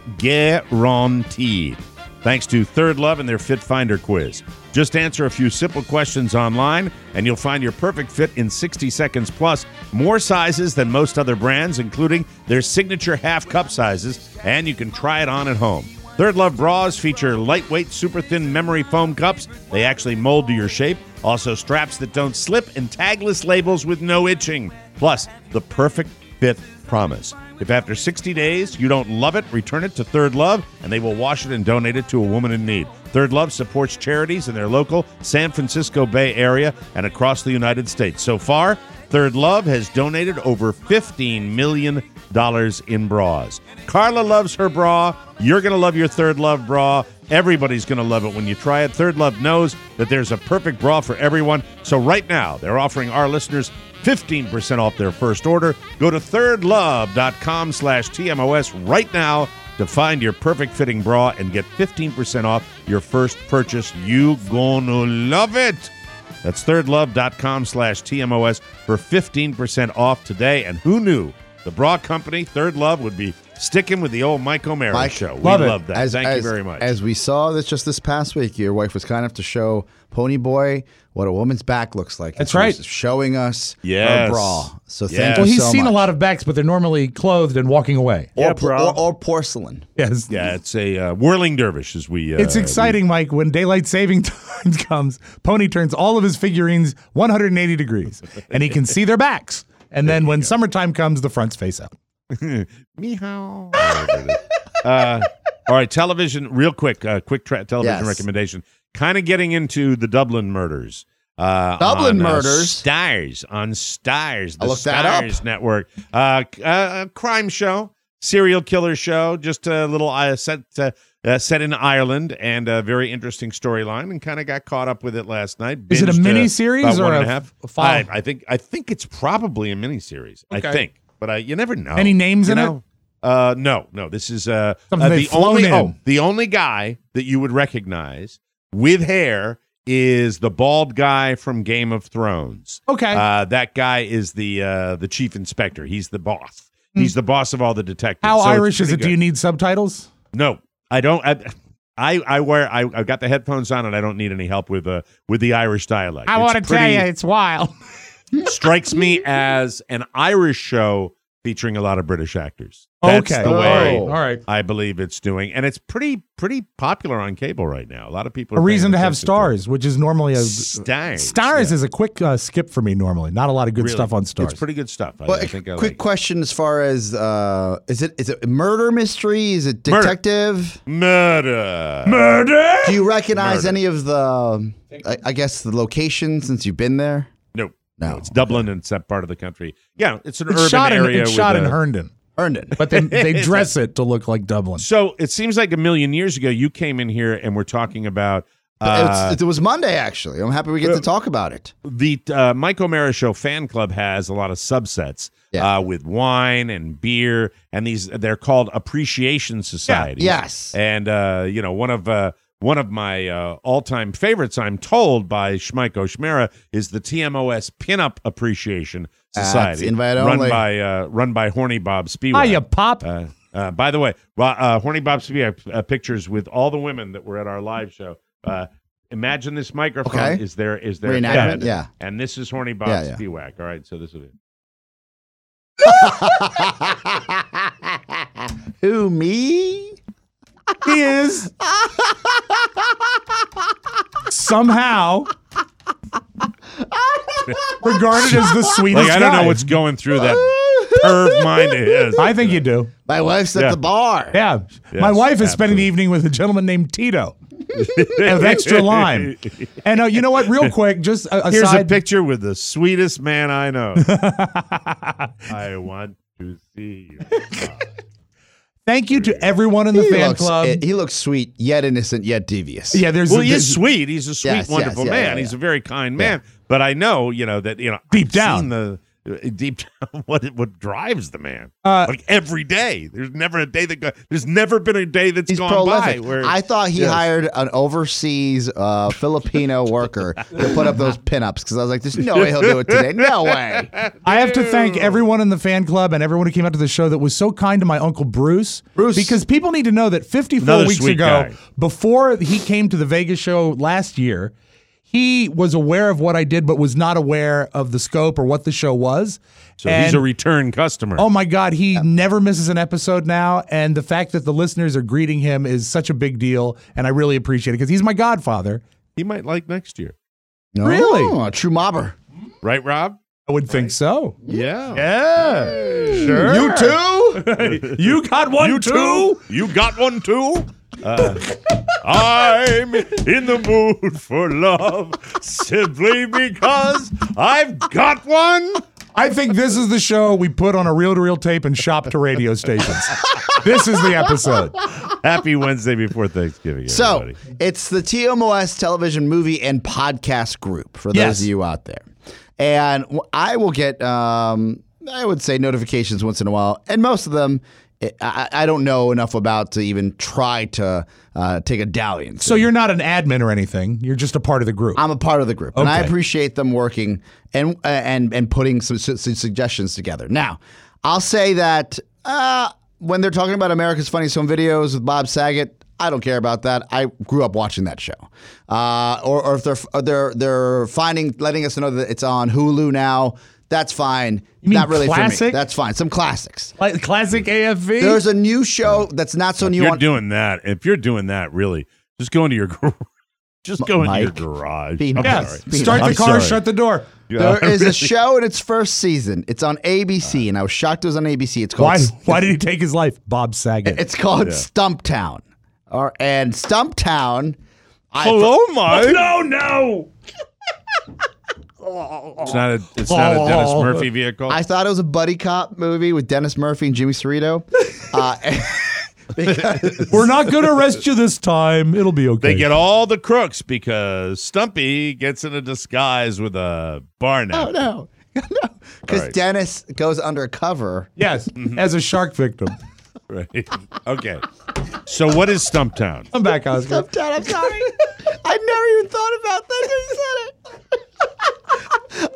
guaranteed. Thanks to Third Love and their Fit Finder quiz. Just answer a few simple questions online, and you'll find your perfect fit in sixty seconds plus. More sizes than most other brands, including their signature half cup sizes, and you can try it on at home. Third Love bras feature lightweight, super thin memory foam cups. They actually mold to your shape. Also, straps that don't slip and tagless labels with no itching. Plus, the perfect fit promise. If after sixty days you don't love it, return it to Third Love, and they will wash it and donate it to a woman in need. Third Love supports charities in their local San Francisco Bay Area and across the United States. So far, Third Love has donated over fifteen million dollars in bras. Carla loves her bra. You're going to love your Third Love bra. Everybody's going to love it when you try it. Third Love knows that there's a perfect bra for everyone. So right now, they're offering our listeners fifteen percent off their first order. Go to thirdlove.com slash TMOS right now to find your perfect fitting bra and get fifteen percent off your first purchase. You gonna love it. That's thirdlove.com slash TMOS for fifteen percent off today. And who knew the bra company, Third Love, would be sticking with the old Mike O'Mara Mike, show. We love it. love that. As- Thank as- you very much. As we saw this just this past week, your wife was kind enough to show Pony Boy what a woman's back looks like. That's She was right. Showing us Yes. her bra. So Yes. thank Well, you he's so seen much. a lot of backs, but they're normally clothed and walking away. Or, Yeah, po- bro. or, or porcelain. Yes. yeah, it's a uh, whirling dervish as we. Uh, It's exciting, Mike. When daylight saving time comes, Pony turns all of his figurines one hundred eighty degrees, and he can see their backs. And then when summertime comes, the front's face out. Meow. uh, all right, television, real quick, uh, quick tra- television Yes. recommendation. Kind of getting into the Dublin murders. Uh, Dublin on, uh, murders? Stars, on Stars, the I'll look that up. Stars Network. Uh, uh, a crime show, serial killer show, just a little uh, set uh, uh, set in Ireland, and a very interesting storyline, and kind of got caught up with it last night. Is it a Binged, uh, mini-series about or one a and a half? f- five? I, I think I think it's probably a miniseries. Okay. I think, but uh, you never know. Any names you in know? it? Uh, no, no. This is uh, Something uh, they've the only flown in. oh, the only guy that you would recognize with hair is the bald guy from Game of Thrones. Okay. Uh, that guy is the uh, the chief inspector. He's the boss. He's the boss of all the detectives. How So it's Irish is pretty it? Do you good. need subtitles? No, I don't. I I, I wear. I I've got the headphones on, and I don't need any help with uh with the Irish dialect. I It's want to tell pretty- you, it's wild. strikes me as an Irish show featuring a lot of British actors. That's Okay. the way Oh. All right. I believe it's doing, and it's pretty pretty popular on cable right now. A lot of people. A Are reason to paying have attention stars, which is normally a Stars, Stars is a quick uh, skip for me normally. Not a lot of good Really? stuff on Stars. It's pretty good stuff. I, Well, I think I quick like. question as far as uh, is it is it a murder mystery? Is it Murder. detective? Murder. Murder. Do you recognize Murder. any of the? I, I guess the locations since you've been there. No, No. it's Dublin, and it's that part of the country. Yeah, it's an It's urban shot in, area. it's with shot a- in Herndon, Herndon. but they they dress it to look like Dublin. So it seems like a million years ago you came in here and we're talking about uh, It's- it was Monday actually. I'm happy we get to talk about it. the uh, Mike O'Mara Show fan club has a lot of subsets Yeah. uh, with wine and beer, and these they're called appreciation societies. Yes. and uh, you know one of uh, one of my uh, all-time favorites, I'm told by Schmike O'Schmera, is the T M O S Pinup Appreciation That's Society, invite run only. by uh, run by Horny Bob Spiewak. Hiya, Pop. Uh, uh, by the way, Ro- uh, Horny Bob Spiewak uh, pictures with all the women that were at our live show. Uh, imagine this microphone Okay. is there is their Reenactment, head, yeah. and this is Horny Bob Yeah, yeah. Spiewak. All right, so this is it. Who, me? He is somehow regarded as the sweetest Like I don't guy. know what's going through that perv mind of his. I think you do. My wife's at Yeah. the bar. Yeah. Yes, My wife is spending absolutely. the evening with a gentleman named Tito with extra lime. And uh, you know what? Real quick, just a, Here's a aside. picture with the sweetest man I know. I want to see you. Thank you to everyone in the He fan looks, club. eh, he looks sweet, yet innocent, yet devious. yeah, there's Well, a, he there's- is sweet. He's a sweet, Yes, wonderful yes, yeah, man. yeah, He's yeah. a very kind man. But I know, you know, that you know Deep I've down. seen the deep down what what drives the man. Uh, like every day. There's never a day that go, there's never been a day that's He's gone prolific. by where I thought he Yes. hired an overseas uh, Filipino worker to put up those pinups because I was like, "There's no way he'll do it today. No way." I have to thank everyone in the fan club and everyone who came out to the show that was so kind to my uncle Bruce. Bruce. Because people need to know that fifty-four Another weeks sweet ago, guy. before he came to the Vegas show last year, he was aware of what I did, but was not aware of the scope or what the show was. So And- he's a return customer. Oh my God, he never misses an episode now. And the fact that the listeners are greeting him is such a big deal. And I really appreciate it because he's my godfather. He might like next year. No, Really? a true mobber. Right, Rob? I would think so. Yeah. Yeah. Sure. You too? You got one You too? You got one too? Uh, I'm in the mood for love simply because I've got one. I think this is the show we put on a reel-to-reel tape and shop to radio stations. This is the episode. Happy Wednesday before Thanksgiving, So everybody. it's the T M O S television, movie, and podcast group for those Yes. of you out there. And w- I will get, um, I would say, notifications once in a while. And most of them, I, I don't know enough about to even try to uh, take a dalliance. So you're not an admin or anything. You're just a part of the group. I'm a part of the group, and I Okay. appreciate them working and uh, and and putting some, su- some suggestions together. Now, I'll say that uh, when they're talking about America's Funniest Home Videos with Bob Saget, I don't care about that. I grew up watching that show. Uh, or, or if they're or they're they're finding letting us know that it's on Hulu now, that's fine. You mean not really for me. classic? That's fine. Some classics. Like classic A F V? There's a new show that's not so If new. you're on, doing that, if you're doing that, really, just go into your gar- just go into your Mike, garage. be I'm nice. yeah. sorry. Be Start I'm the car, sorry. shut the door. There Yeah, is really? a show in its first season. It's on A B C, and I was shocked it was on A B C. It's called. Why? Why did he take his life? Bob Saget. It's called Yeah. Stumptown. Or and Stumptown. I- Hello, Mike. No, no. It's not a. It's not a Dennis Murphy vehicle. I thought it was a buddy cop movie with Dennis Murphy and Jimmy Cerrito. Uh, because We're not going to arrest you this time. It'll be okay. They get all the crooks because Stumpy gets in a disguise with a bar net. Oh no, no, because All right. Dennis goes undercover. Yes, as a shark victim. Right. Okay. So what is Stumptown? I'm back, Oscar. Stumptown. I'm sorry. I never even thought about that until you said it.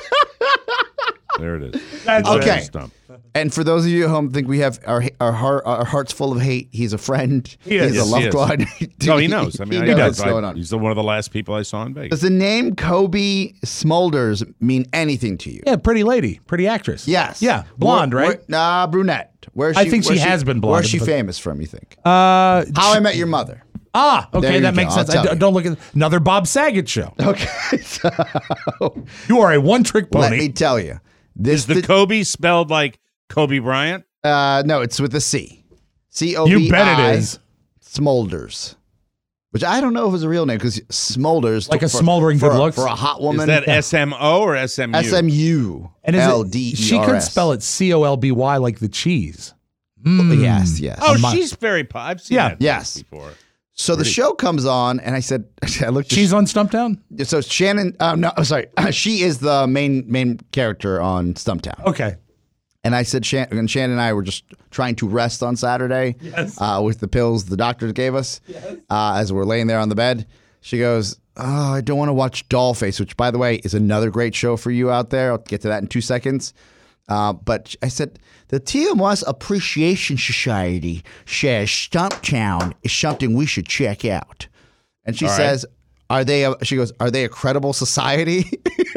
There it is. That's Okay. it. Stump. And for those of you at home, think we have our our, heart, our hearts full of hate. He's a friend. He is. He's Yes, a loved he is. one. No, he knows. I mean, he I, knows I, what's going on. He's the, one of the last people I saw in Vegas. Does the name Kobe Smulders mean anything to you? Yeah, pretty lady, pretty actress. Yes. Yeah, blonde, Where- right? where- nah, brunette. Where's I she, think she where's has been blonde, Where's she but- famous from, you think? Uh, How I Met Your Mother. ah, There okay, you that go. makes I'll sense. I tell d- you. don't look at another Bob Saget show. Okay. So, You are a one-trick let pony. me tell you. This Is the Kobe spelled like Kobe Bryant? Uh, no, it's with a C. C O B I. You bet it is. Smulders. Which I don't know if it's a real name because Smulders. Like a for- smoldering for good a- looks? For a hot woman. Is that S M O or S M U? S M U. And is L it, D E R S. she could spell it C O L B Y like the cheese. Yes, yes. Oh, My- she's very. po- I've seen Yeah. that Yes. before. So the show comes on, and I said, I looked. at She's on Stumptown? So Shannon, uh, no, oh, sorry, she is the main main character on Stumptown. Okay. And I said, Shan- and Shannon and I were just trying to rest on Saturday Yes. uh, with the pills the doctors gave us uh, as we're laying there on the bed. She goes, oh, I don't want to watch Dollface, which, by the way, is another great show for you out there. I'll get to that in two seconds. Uh, but I said, the T M S Appreciation Society says Stumptown is something we should check out. And she All right. says, are they, a, she goes, are they a credible society?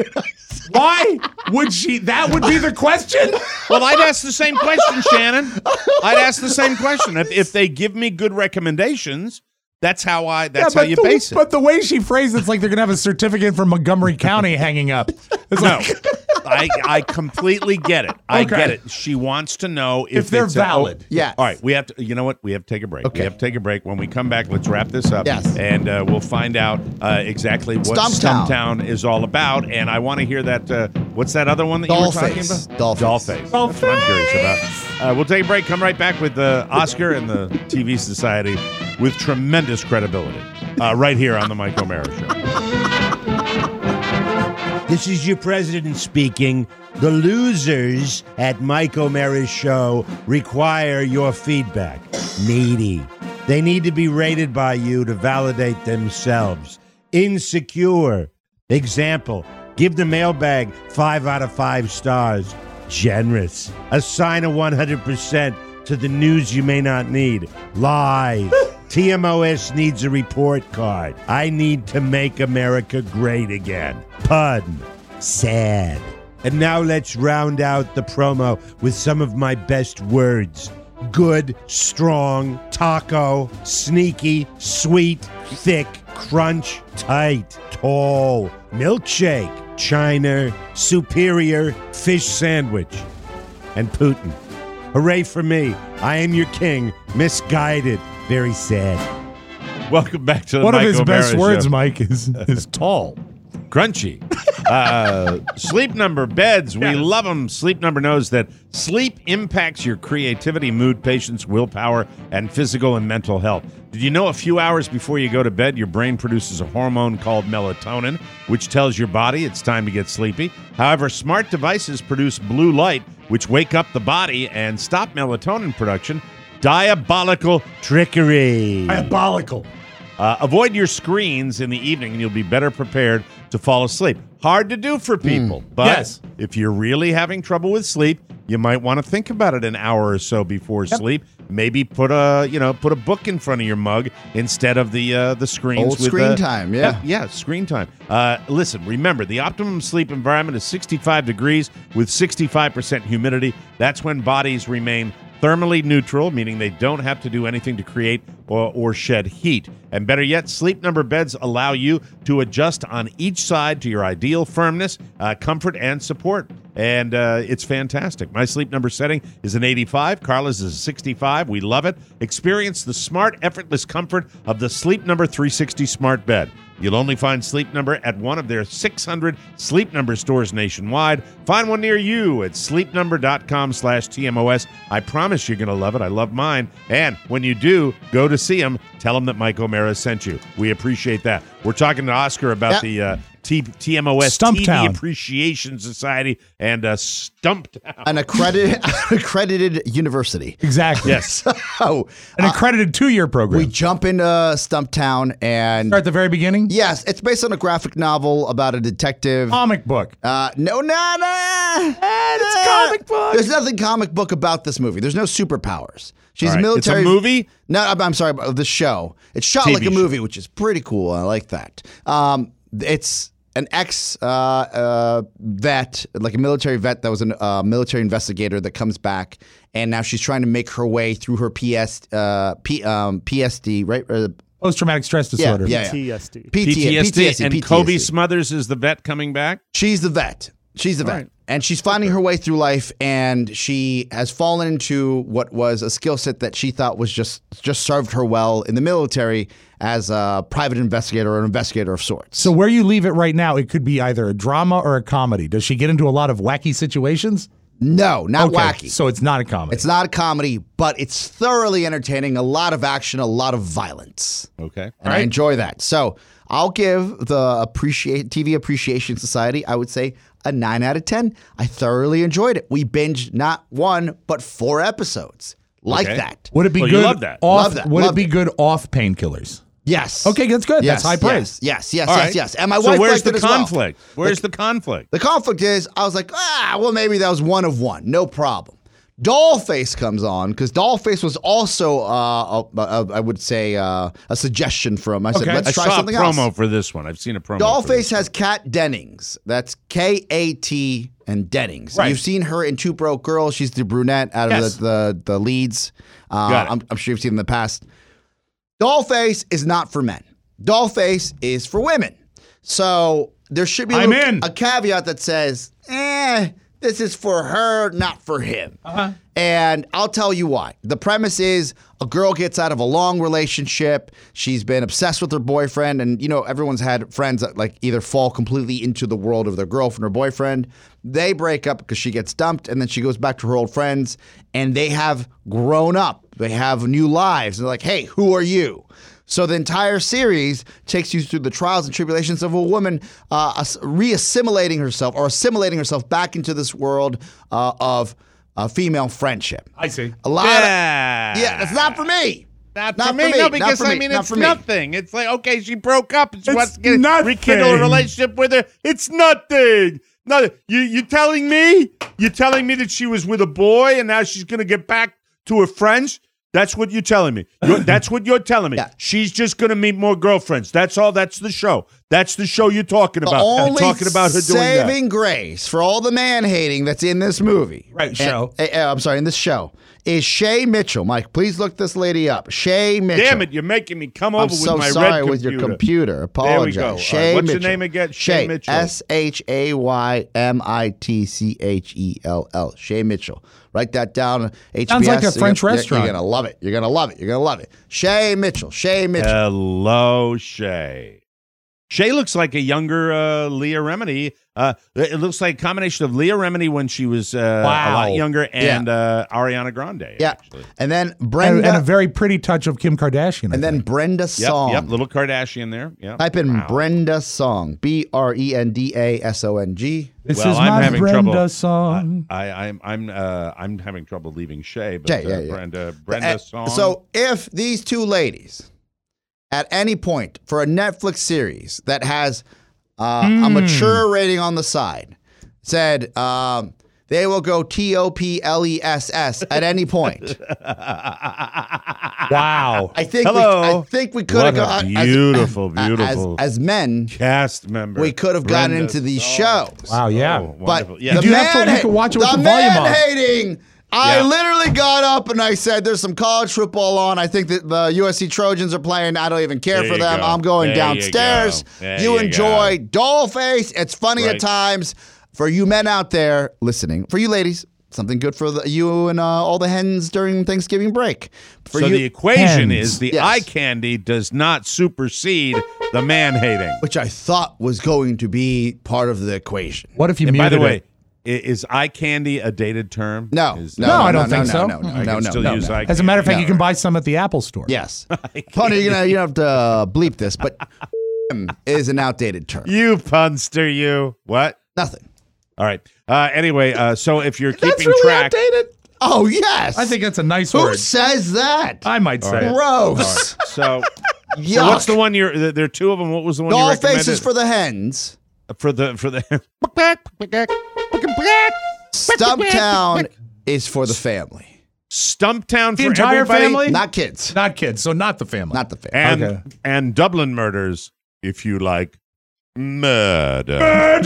Why would she? That would be the question? Well, I'd ask the same question, Shannon. I'd ask the same question. If, if they give me good recommendations, that's how I. That's Yeah, how you the, base it. But the way she phrased it's like they're going to have a certificate from Montgomery County hanging up. It's No, like, I I completely get it. I Okay. get it. She wants to know if, If they're it's a- oh, valid. Yes. All right, we have to. You know what? We have to take a break. Okay. We have to take a break. When we come back, let's wrap this up. Yes. And uh, we'll find out uh, exactly what Stumptown. Stumptown is all about. And I want to hear that. Uh, what's that other one that you were talking Dollface. about? Dollface. Dollface. That's what I'm curious about. Uh, we'll take a break. Come right back with uh, Oscar and the T V Society with tremendous credibility. Uh, right here on the Mike O'Mara Show. This is your president speaking. The losers at Mike O'Mara's show require your feedback. Needy. They need to be rated by you to validate themselves. Insecure. Example, give the mailbag five out of five stars. Generous. Assign a one hundred percent to the news you may not need. Live. T M O S needs a report card. I need to make America great again. Pun. Sad. And now let's round out the promo with some of my best words. Good, strong, taco, sneaky, sweet, thick, crunch, tight, tall, milkshake, China, superior, fish sandwich, and Putin. Hooray for me. I am your king, misguided, very sad. Welcome back to the one Mike of his O'Mara best words, Show. Mike, is, is tall. Crunchy. Uh, Sleep Number beds. We love them. Sleep Number knows that sleep impacts your creativity, mood, patience, willpower, and physical and mental health. Did you know a few hours before you go to bed, your brain produces a hormone called melatonin, which tells your body it's time to get sleepy? However, smart devices produce blue light, which wake up the body and stop melatonin production. Diabolical trickery. Diabolical. Uh, avoid your screens in the evening and you'll be better prepared to fall asleep. Hard to do for people, but Yes. if you're really having trouble with sleep, you might want to think about it an hour or so before sleep. Maybe put a you know put a book in front of your mug instead of the uh, the screens. Old with screen the- time, yeah. yeah, screen time. Uh, listen, remember the optimum sleep environment is sixty-five degrees with sixty-five percent humidity. That's when bodies remain thermally neutral, meaning they don't have to do anything to create or, or shed heat. And better yet, Sleep Number beds allow you to adjust on each side to your ideal firmness, uh, comfort, and support. And uh, it's fantastic. My Sleep Number setting is an eighty-five. Carla's is a sixty-five. We love it. Experience the smart, effortless comfort of the Sleep Number three sixty smart bed. You'll only find Sleep Number at one of their six hundred Sleep Number stores nationwide. Find one near you at sleepnumber.com slash TMOS. I promise you're going to love it. I love mine. And when you do, go to see them. Tell them that Mike O'Mara sent you. We appreciate that. We're talking to Oscar about Yep. the uh, T- TMOS T V Stumptown. Appreciation Society and uh, Stumptown. An accredited accredited university. Exactly. Yes. So, An uh, accredited two-year program. we jump into Stumptown and Start at the very beginning. yes, it's based on a graphic novel about a detective. Comic book. Uh, no, no, no. It's comic book. There's nothing comic book about this movie. There's no superpowers. She's All right. military. It's a movie? No, I'm, I'm sorry, but the show. It's shot T V like a show. movie, which is pretty cool. I like that. Um, it's an ex uh, uh, vet, like a military vet that was a uh, military investigator that comes back, and now she's trying to make her way through her P S, uh, P, um, P S D, right? Uh, Post-traumatic stress yeah, disorder. yeah, yeah. P T S D. P T- P T S D, P T S D, and P T S D. Kobe Smothers is the vet coming back. She's the vet. She's the vet. right. And she's finding her way through life, and she has fallen into what was a skill set that she thought was just just served her well in the military as a private investigator or an investigator of sorts. So where you leave it right now, it could be either a drama or a comedy. Does she get into a lot of wacky situations? No, not Okay, wacky. So it's not a comedy. It's not a comedy, but it's thoroughly entertaining. A lot of action, a lot of violence. Okay. And I enjoy that. So I'll give the appreciate T V Appreciation Society, I would say, a nine out of ten. I thoroughly enjoyed it. We binged not one, but four episodes. Like Okay. that. Would it be Well, you good? love that. Off, Love that. Would Love it be it. good off painkillers? Yes. Okay, that's good. Yes, That's high praise. Yes, yes, yes, All yes, right. yes. And my so wife where's liked the it as well. conflict? Where's the conflict? The conflict is, I was like, ah, well, maybe that was one of one. No problem. Dollface comes on because Dollface was also, uh, a, a, I would say, uh, a suggestion from. I said, Okay. let's I try saw a something promo else. for this one. I've seen a promo. for this. Dollface has Kat Dennings. That's K A T and Dennings. Right. You've seen her in Two Broke Girls. She's the brunette out of Yes. the, the, the leads. Uh, Got it. I'm, I'm sure you've seen in the past. Dollface is not for men. Dollface is for women. So there should be a, I'm little- in. a caveat that says, eh, this is for her, not for him. Uh-huh. And I'll tell you why. The premise is a girl gets out of a long relationship. She's been obsessed with her boyfriend. And, you know, everyone's had friends that, like, either fall completely into the world of their girlfriend or boyfriend. They break up because she gets dumped. And then she goes back to her old friends. And they have grown up. They have new lives. And they're like, hey, who are you? So the entire series takes you through the trials and tribulations of a woman uh, ass- re-assimilating herself or assimilating herself back into this world uh, of uh, female friendship. I see. A lot Yeah. of yeah, that's not for me. Not, Not for me, for me, no, not because for I me, mean not it's for me. nothing. It's like okay, she broke up and she It's wants to get, nothing. rekindle a relationship with her. It's nothing. Nothing. You you telling me? You telling me that she was with a boy and now she's gonna get back to her friends? That's what you're telling me. You're, that's what you're telling me. Yeah. She's just gonna meet more girlfriends. That's all. That's the show. That's the show you're talking The about. I'm only talking about her doing that. saving grace for all the man hating that's in this movie, Right, and- show. uh, uh, I'm sorry, in this show, is Shay Mitchell. Mike, please look this lady up. Shay Mitchell. Damn it! You're making me come over I'm with so my sorry red with your computer. computer. Apologize. There we go. Shay All right, what's your Mitchell. name again? Shay Mitchell. S H A Y M I T C H E L L. Shay Mitchell. Write that down. H B S. Sounds like a You're French gonna- restaurant. You're gonna love it. You're gonna love it. You're gonna love it. Shay Mitchell. Shay Mitchell. Hello, Shay. Shay looks like a younger uh, Leah Remini. Uh, it looks like a combination of Leah Remini when she was uh, a Wow. lot younger and uh, Ariana Grande. yeah. actually. And then And, Brenda. and a very pretty touch of Kim Kardashian. I and then think. Brenda Yep, Song. yep, little Kardashian there. Yep. Type in Wow. Brenda Song. B R E N D A S O N G. This well, is I'm my having Brenda trouble. song. I, I, I'm I'm uh, I'm having trouble leaving Shay, but Shay, uh, yeah, yeah. Brenda Brenda Uh, Song. So if these two ladies, at any point for a Netflix series that has uh, a mature rating on the side, said um, they will go T O P L E S S at any point. Wow. I think Hello. we, I think we could What have a got beautiful, as, beautiful as, as men. cast member. We could have gotten Brenda into these Song. shows. Wow, yeah. Oh, But wonderful. Yeah. the You do have to- man, you have to watch it with the the volume man up. hating I Yeah. literally got up and I said, there's some college football on. I think that the U S C Trojans are playing. I don't even care There for you them. go. I'm going There you downstairs. go. There You you enjoy Dollface. It's funny Right. at times. For you men out there listening, for you ladies, something good for the, you and uh, all the hens during Thanksgiving break. For so you, the equation Hens. is the Yes. eye candy does not supersede the man hating. which I thought was going to be part of the equation. What if you And by muted the way, it? i- is eye candy a dated term? No, Is- no, No, no, I don't no, think no, so. No, no, I no, can no, still no, use no. eye As a matter of fact, No. you can buy some at the Apple Store. Yes. Funny, you're gonna you have to uh, bleep this, but is an outdated term. You punster, you. What? Nothing. All right. Uh, anyway, uh, so if you're That's keeping really track. outdated. Oh yes. I think that's a nice Who word. says that? I might say it. Gross. So, Yuck. so what's the one you're? th- There are two of them. What was the one you Doll recommended? faces for the hens. for the for the. Stumptown is for the family, Stumptown The for entire everybody, family? not kids, Not kids, so not the family. not the family. and Okay. and Dublin murders, if you like, murder.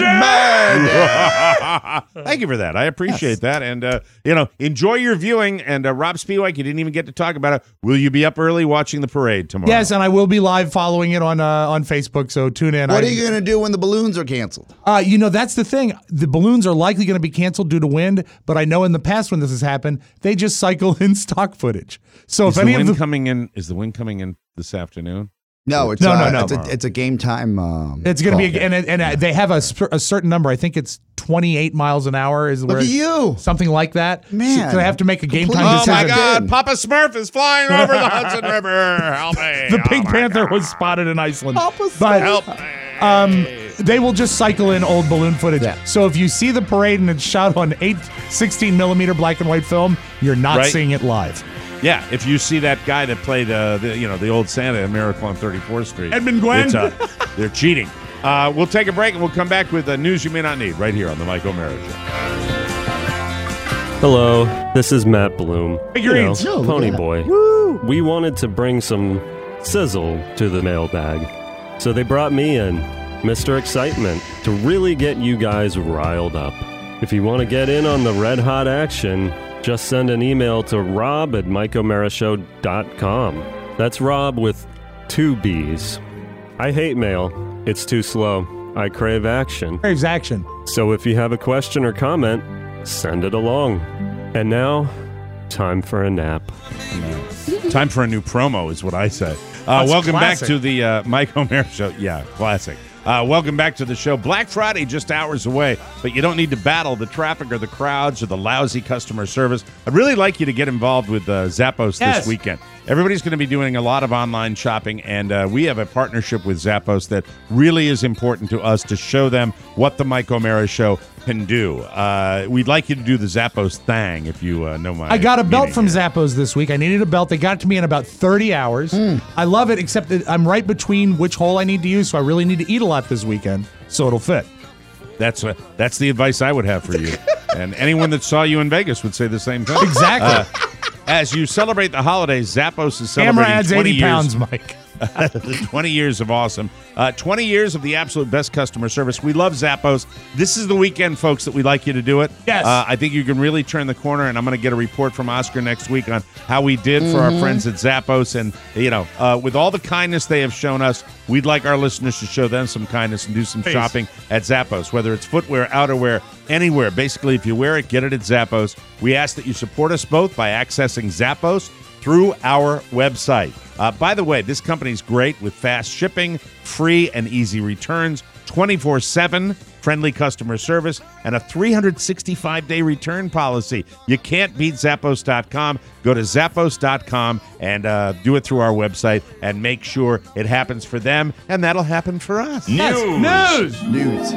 Thank you for that. I appreciate that, and uh, you know, enjoy your viewing. And uh, Rob Spiewak, you didn't even get to talk about it. Will you be up early watching the parade tomorrow? Yes, and I will be live following it on uh, on Facebook, so tune in. What I, are you gonna do when the balloons are canceled? Uh, you know, that's the thing. The balloons are likely going to be canceled due to wind, but I know in the past when this has happened, they just cycle in stock footage. So Is if the any wind of the coming in? Is the wind coming in this afternoon? No, it's No, uh, no, no. It's a, it's a game time. Um, it's going to be, call. and, and uh, they have a, sp- a certain number. I think it's twenty-eight miles an hour. Is Look where at you. something like that. Man. so they have to make a game Complete- time Oh decision. my God! in. Papa Smurf is flying over the Hudson River. Help me! The Oh Pink my Panther God. was spotted in Iceland. Papa But Help me! um, they will just cycle in old balloon footage. Yeah. So if you see the parade and it's shot on eight sixteen millimeter black and white film, you're not Right. seeing it live. Yeah, if you see that guy that played, uh, the, you know, the old Santa in Miracle on thirty-fourth Street, Edmund Gwen? it's, uh, they're cheating. Uh, we'll take a break and we'll come back with uh, news you may not need right here on the Mike O'Mara Show. Hello, this is Matt Bloom. Hey, You know, greens. Oh, Pony yeah. Boy. We wanted to bring some sizzle to the mailbag, so they brought me in, Mister Excitement, to really get you guys riled up. If you want to get in on the red hot action, just send an email to rob at mike o'mara show dot com. That's Rob with two B's. I hate mail. It's too slow. I crave action. Craves action. So if you have a question or comment, send it along. And now, time for a nap. Time for a new promo is what I say. Uh, That's welcome classic. back to the uh, Mike O'Mara Show. Yeah, classic. Uh, welcome back to the show. Black Friday just hours away, but you don't need to battle the traffic or the crowds or the lousy customer service. I'd really like you to get involved with uh, Zappos Yes. this weekend. Everybody's going to be doing a lot of online shopping, and uh, we have a partnership with Zappos that really is important to us to show them what the Mike O'Mara Show can do. Uh, we'd like you to do the Zappos thing, if you uh, know my I got a belt meaning from here. Zappos this week. I needed a belt. They got it to me in about thirty hours. I love it, except that I'm right between which hole I need to use, so I really need to eat a lot this weekend, so it'll fit. That's uh, that's the advice I would have for you. And anyone that saw you in Vegas would say the same thing. Exactly. Uh, as you celebrate the holidays, Zappos is Camera celebrating adds twenty eighty years. pounds, Mike. twenty years of awesome. Uh, twenty years of the absolute best customer service. We love Zappos. This is the weekend, folks, that we'd like you to do it. Yes. Uh, I think you can really turn the corner, and I'm going to get a report from Oscar next week on how we did for our friends at Zappos. And, you know, uh, with all the kindness they have shown us, we'd like our listeners to show them some kindness and do some Please. shopping at Zappos, whether it's footwear, outerwear, anywhere. Basically, if you wear it, get it at Zappos. We ask that you support us both by accessing Zappos through our website. Uh, by the way, this company's great with fast shipping, free and easy returns, twenty-four seven friendly customer service, and a three hundred sixty-five day return policy. You can't beat Zappos dot com. Go to Zappos dot com and uh, do it through our website and make sure it happens for them, and that'll happen for us. News. News.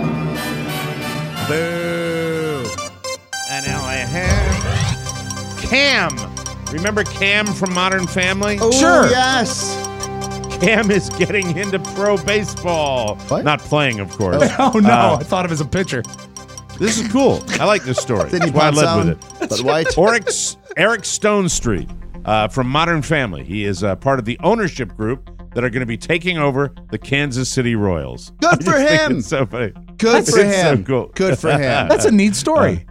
Boo. And now I have Cam. Remember Cam from Modern Family? Oh, Sure. yes. Cam is getting into pro baseball. What? Not playing, of course. Oh, no. Uh, I thought of it as a pitcher. this is cool. I like this story. Did he That's why I pound led sound? with it. But white. Eric, Eric Stone Street uh, from Modern Family. He is uh, part of the ownership group that are going to be taking over the Kansas City Royals. Good I just for think him. It's so funny. Good It's for so him. cool. Good for him. That's a neat story.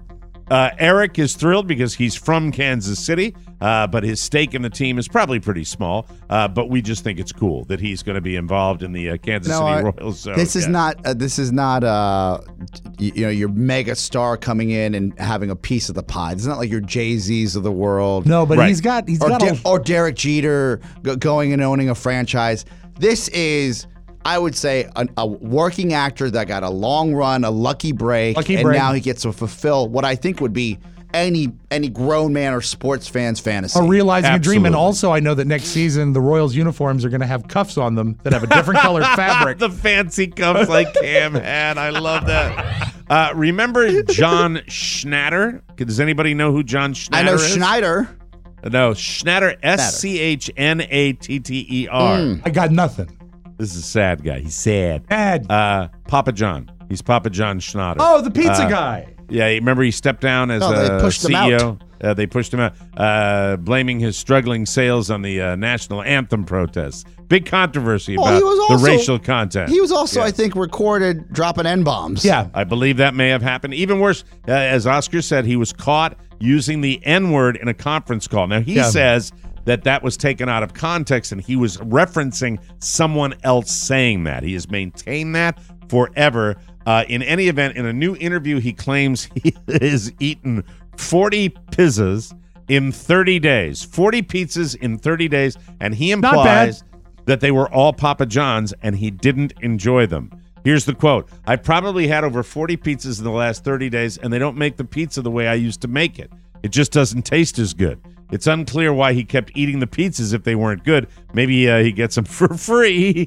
Uh, Eric is thrilled because he's from Kansas City, uh, but his stake in the team is probably pretty small. Uh, but we just think it's cool that he's going to be involved in the uh, Kansas No, City I- Royals. So, this is yeah. not. Uh, this is not. Uh, you, you know, your mega star coming in and having a piece of the pie. It's not like your Jay Z's of the world. No, but he's got he's or, got De- a, or Derek Jeter go- going and owning a franchise. This is, I would say, a, a working actor that got a long run, a lucky break, Lucky and break. now he gets to fulfill what I think would be any any grown man or sports fan's fantasy. a realizing a dream. And Absolutely. also, I know that next season the Royals uniforms are going to have cuffs on them that have a different colored fabric. The fancy cuffs like Cam had. I love that. Uh, remember John Schnatter? Does anybody know who John Schnatter I know is? Schneider. No, Schnatter, S C H N A T T E R. Mm. I got nothing. This is a sad guy. He's sad. Sad. Uh, Papa John. He's Papa John Schnatter. Oh, the pizza Uh, guy. Yeah, remember he stepped down as No, they a pushed him C E O. out. Uh, they pushed him out, uh, blaming his struggling sales on the uh, national anthem protests. Big controversy Well, about he was the also- racial content. He was also, Yeah. I think, recorded dropping N bombs. Yeah. I believe that may have happened. Even worse, uh, as Oscar said, he was caught using the N-word in a conference call. Now, he Yeah. says that that was taken out of context and he was referencing someone else saying that. He has maintained that forever. Uh, in any event, in a new interview, he claims he has eaten forty pizzas in thirty days. forty pizzas in thirty days, and he Not implies that they were all Papa John's and he didn't enjoy them. Here's the quote. I've probably had over forty pizzas in the last thirty days, and they don't make the pizza the way I used to make it. It just doesn't taste as good. It's unclear why he kept eating the pizzas if they weren't good. Maybe uh, he gets them for free.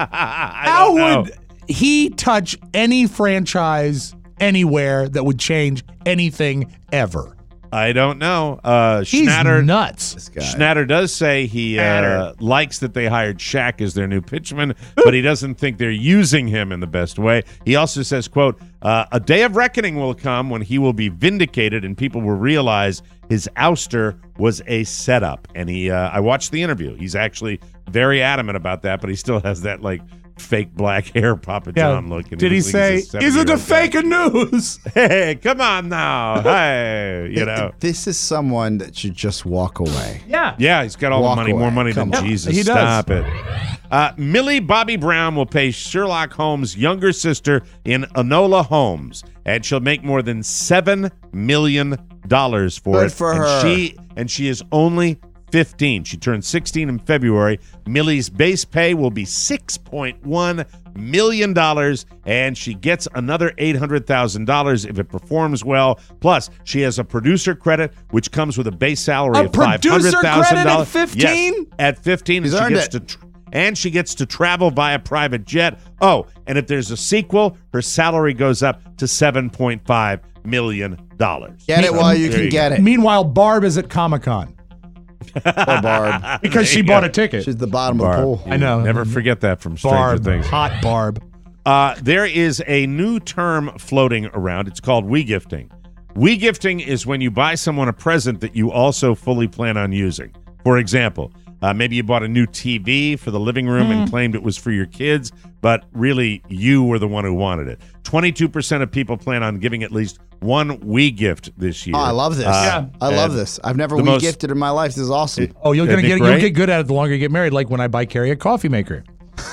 I How don't know. would he touch any franchise anywhere that would change anything ever? I don't know. Uh, He's Schnatter, nuts. Schnatter does say he uh, likes that they hired Shaq as their new pitchman, but he doesn't think they're using him in the best way. He also says, quote, uh, a day of reckoning will come when he will be vindicated and people will realize his ouster was a setup. And he, uh, I watched the interview. He's actually very adamant about that, but he still has that like fake black hair Papa John look. And Did he looks say, like he's is it a seventy-year-old guy. fake news? Hey, come on now. Hey, you know. This is someone that should just walk away. Yeah. Yeah, he's got all Walk the money, away. more money Come than on. Jesus. He does. Stop it. Uh, Millie Bobby Brown will pay Sherlock Holmes' younger sister in Enola Holmes, and she'll make more than seven million dollars for Good it. for and her. She and she is only fifteen. She turned sixteen in February. Millie's base pay will be six point one million dollars, and she gets another eight hundred thousand dollars if it performs well. Plus, she has a producer credit, which comes with a base salary A of five hundred producer thousand credit dollars. at fifteen? Yes, at fifteen, He's and she earned gets it. to. Tr- and she gets to travel via private jet. Oh, and if there's a sequel, her salary goes up to seven point five million dollars. Get it while you There can you get it. Meanwhile, Barb is at Comic Con Poor Barb. because she There you bought go. a ticket. She's the bottom Barb. of the pool. I know. Never forget that from Stranger Barb, Things. hot Barb. Uh, there is a new term floating around. It's called we-gifting. We-gifting is when you buy someone a present that you also fully plan on using. For example, uh, maybe you bought a new T V for the living room and claimed it was for your kids, but really you were the one who wanted it. twenty-two percent of people plan on giving at least one we-gift this year. Oh, I love this. Uh, I love and this. I've never the we most- gifted in my life. This is awesome. Oh, you're Isn't gonna it get you'll great? get good at it the longer you get married. Like when I buy Carrie a coffee maker.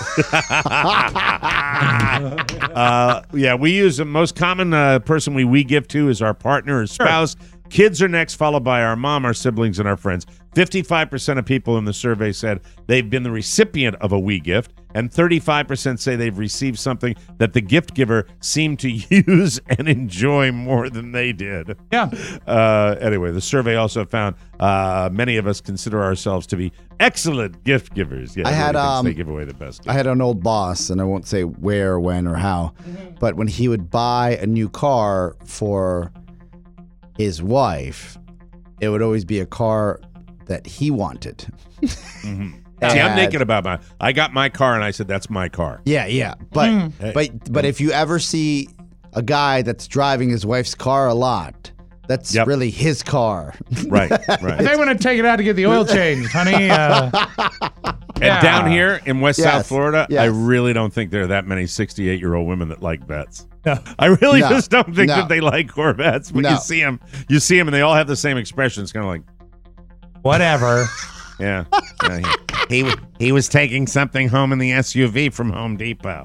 uh, yeah, we use the most common uh, person we we gift to is our partner or spouse. Kids are next, followed by our mom, our siblings, and our friends. fifty-five percent of people in the survey said they've been the recipient of a we gift, and thirty-five percent say they've received something that the gift giver seemed to use and enjoy more than they did. Yeah. Uh, anyway, the survey also found uh, many of us consider ourselves to be excellent gift givers. Yeah, I had, everybody thinks um, they give away the best. I had an old boss, and I won't say where, when, or how, but when he would buy a new car for his wife, it would always be a car that he wanted. Mm-hmm. See, I'm naked about my. I got my car, and I said that's my car. Yeah, yeah, but Mm. but but if you ever see a guy that's driving his wife's car a lot, that's Yep. really his car. Right, I right. think I'm gonna take it out to get the oil changed, honey. Uh, And yeah. down here in West Yes, South Florida, I yes. really don't think there are that many sixty-eight-year-old women that like bets. I really No. just don't think No. that they like Corvettes. When No. you see them, you see them, and they all have the same expression. It's kind of like, Whatever. yeah. yeah he, he, he was taking something home in the S U V from Home Depot.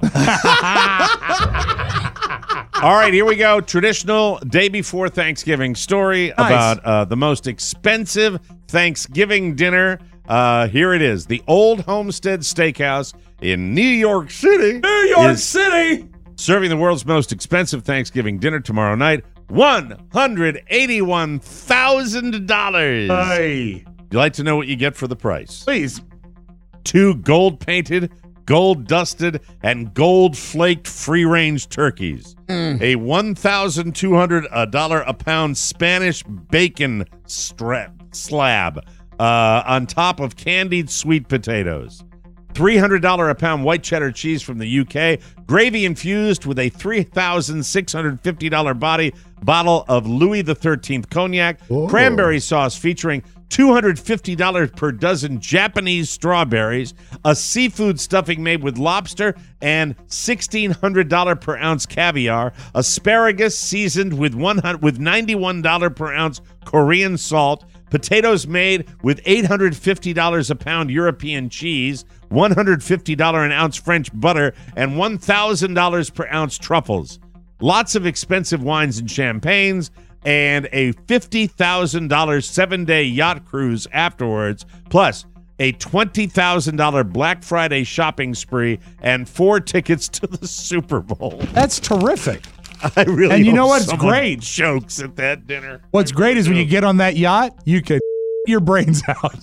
All right, here we go. Traditional day before Thanksgiving story Nice. about uh, the most expensive Thanksgiving dinner. Uh, here it is. The Old Homestead Steakhouse in New York City. New York is City. serving the world's most expensive Thanksgiving dinner tomorrow night. one hundred eighty-one thousand dollars. Hey. You like to know what you get for the price? Please. Two gold-painted, gold-dusted, and gold-flaked free-range turkeys. A one thousand two hundred dollars a pound Spanish bacon stra- slab uh, on top of candied sweet potatoes. three hundred dollars a pound white cheddar cheese from the U K, gravy infused with a three thousand six hundred fifty dollars body bottle of Louis the thirteenth cognac, Ooh. cranberry sauce featuring two hundred fifty dollars per dozen Japanese strawberries, a seafood stuffing made with lobster, and sixteen hundred dollars per ounce caviar, asparagus seasoned with one hundred with ninety-one dollars per ounce Korean salt, potatoes made with eight hundred fifty dollars a pound European cheese, one hundred fifty dollars an ounce French butter, and one thousand dollars per ounce truffles. Lots of expensive wines and champagnes, and a fifty thousand dollars seven-day yacht cruise afterwards, plus a twenty thousand dollars Black Friday shopping spree and four tickets to the Super Bowl. That's terrific. I really And you know hope what's someone great? Jokes at that dinner. What's great is when you get on that yacht, you can your brains out.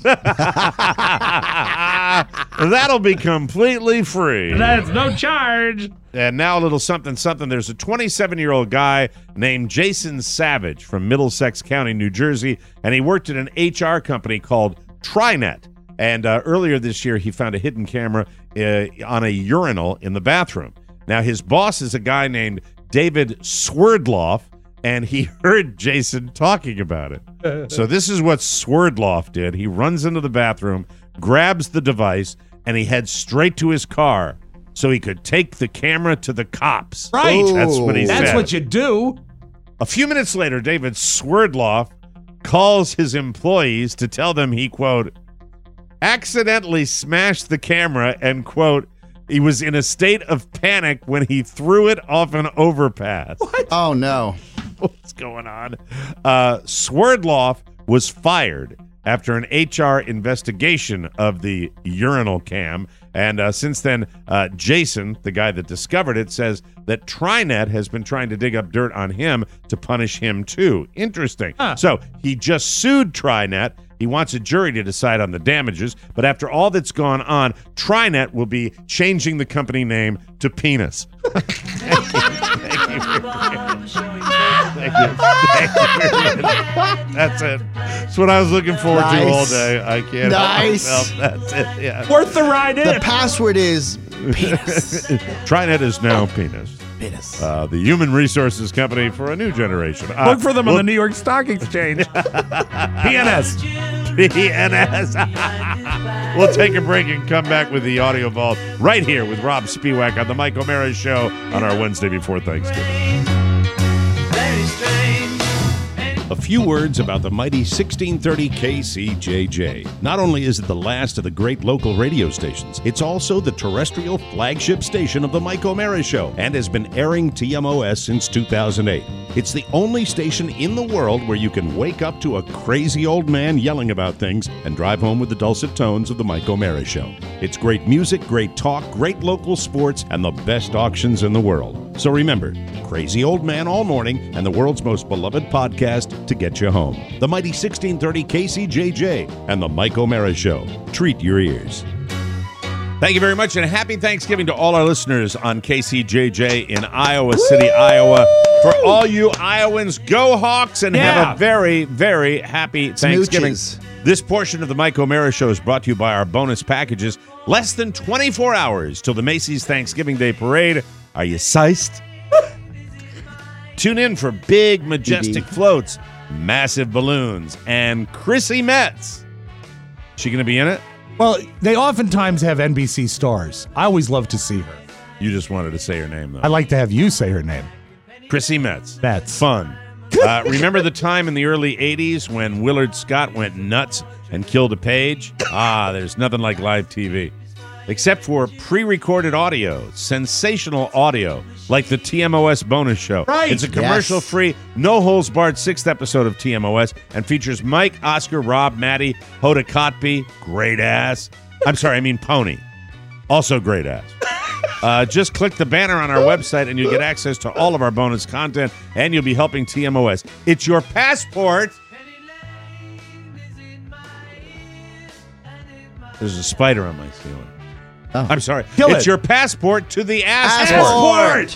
That'll be completely free. That's no charge. And now a little something, something. There's a twenty-seven-year-old guy named Jason Savage from Middlesex County, New Jersey, and he worked at an H R company called TriNet. And uh, earlier this year, he found a hidden camera uh, on a urinal in the bathroom. Now, his boss is a guy named David Swerdloff, and he heard Jason talking about it. So this is what Swerdloff did. He runs into the bathroom, grabs the device, and he heads straight to his car so he could take the camera to the cops. Right. That's what he That's said. what you do. A few minutes later, David Swerdloff calls his employees to tell them he, quote, accidentally smashed the camera and, quote, he was in a state of panic when he threw it off an overpass. What? Oh, no. What's going on? Uh, Swerdloff was fired after an H R investigation of the urinal cam. And uh, since then, uh, Jason, the guy that discovered it, says that TriNet has been trying to dig up dirt on him to punish him, too. Interesting. Huh. So he just sued TriNet. He wants a jury to decide on the damages. But after all that's gone on, TriNet will be changing the company name to Penis. Thank you. Thank you. Thank you. Thank you. That's it. That's what I was looking forward Nice. to all day. I can't Nice. help myself. That's it. Yeah. Worth the ride in. The password is penis. TriNet is now Penis. Penis. Uh, the human resources company for a new generation. Uh, Look for them on we'll- the New York Stock Exchange. P N S. P N S. We'll take a break and come back with the Audio Vault right here with Rob Spiewak on the Mike O'Mara Show on our Wednesday before Thanksgiving. A few words about the mighty sixteen thirty K C J J. Not only is it the last of the great local radio stations, it's also the terrestrial flagship station of the Mike O'Mara Show and has been airing T M O S since two thousand eight. It's the only station in the world where you can wake up to a crazy old man yelling about things and drive home with the dulcet tones of the Mike O'Mara Show. It's great music, great talk, great local sports, and the best auctions in the world. So remember, crazy old man all morning and the world's most beloved podcast to get you home. The mighty sixteen thirty K C J J and the Mike O'Mara Show. Treat your ears. Thank you very much, and happy Thanksgiving to all our listeners on K C J J in Iowa City, Iowa. For all you Iowans, go Hawks, and Yeah. have a very, very happy Thanksgiving. Smooches. This portion of the Mike O'Mara Show is brought to you by our bonus packages. Less than twenty-four hours till the Macy's Thanksgiving Day Parade. Are you sized? Tune in for big, majestic floats, massive balloons, and Chrissy Metz. She going to be in it? Well, they oftentimes have N B C stars. I always love to see her. You just wanted to say her name, though. I like to have you say her name. Chrissy Metz. Metz. Fun. Uh, remember the time in the early eighties when Willard Scott went nuts and killed a page? Ah, there's nothing like live T V. Except for pre-recorded audio, sensational audio, like the T M O S bonus show. Right. It's a commercial-free, no-holds-barred sixth episode of T M O S and features Mike, Oscar, Rob, Maddie, Hoda Kotb, great ass. I'm sorry, I mean Pony. Also great ass. Uh, just click the banner on our website and you'll get access to all of our bonus content and you'll be helping T M O S. It's your passport. There's a spider on my ceiling. Oh. I'm sorry. Kill it's it. your passport to the ass Passport.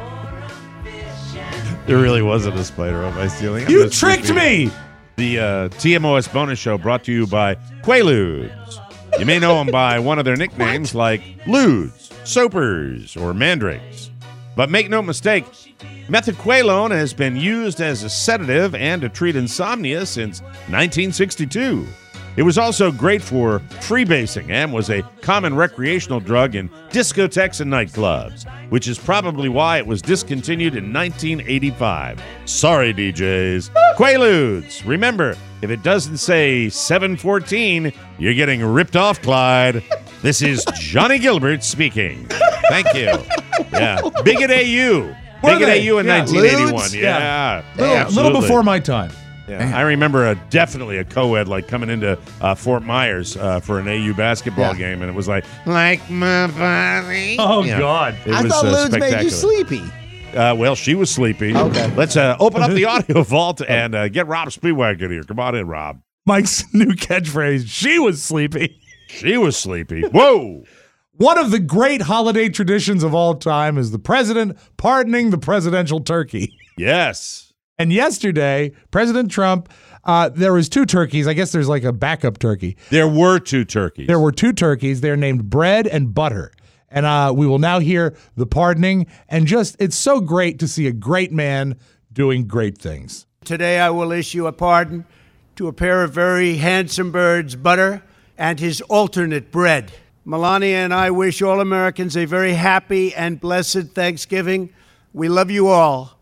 There really wasn't a spider on my ceiling. I'm You just tricked sleeping. me. The uh, T M O S bonus show brought to you by Quaaludes. You may know them by one of their nicknames like Ludes, Soapers, or Mandrakes. But make no mistake, methaqualone has been used as a sedative and to treat insomnia since nineteen sixty-two. It was also great for freebasing and was a common recreational drug in discotheques and nightclubs, which is probably why it was discontinued in nineteen eighty-five. Sorry, D Js. Quaaludes. Remember, if it doesn't say seven fourteen, you're getting ripped off, Clyde. This is Johnny Gilbert speaking. Thank you. Yeah. Big at A U. Were Big at they? A U in Yeah. nineteen eighty-one. Ludes? Yeah. Yeah. Yeah, Little, little absolutely. before my time. Yeah, I remember a, definitely a co-ed like coming into uh, Fort Myers uh, for an A U basketball Yeah. game, and it was like, like my body. Oh, Yeah. God. It I was thought uh, Ludes made spectacular. you sleepy. Uh, well, she was sleepy. Okay. Let's uh, open up the audio vault and uh, get Rob Speedwagon here. Come on in, Rob. Mike's new catchphrase, she was sleepy. She was sleepy. Whoa. One of the great holiday traditions of all time is the president pardoning the presidential turkey. Yes. And yesterday, President Trump, uh, there was two turkeys. I guess there's like a backup turkey. There were two turkeys. There were two turkeys. They're named Bread and Butter. And uh, we will now hear the pardoning. And just, it's so great to see a great man doing great things. Today I will issue a pardon to a pair of very handsome birds, Butter and his alternate Bread. Melania and I wish all Americans a very happy and blessed Thanksgiving. We love you all.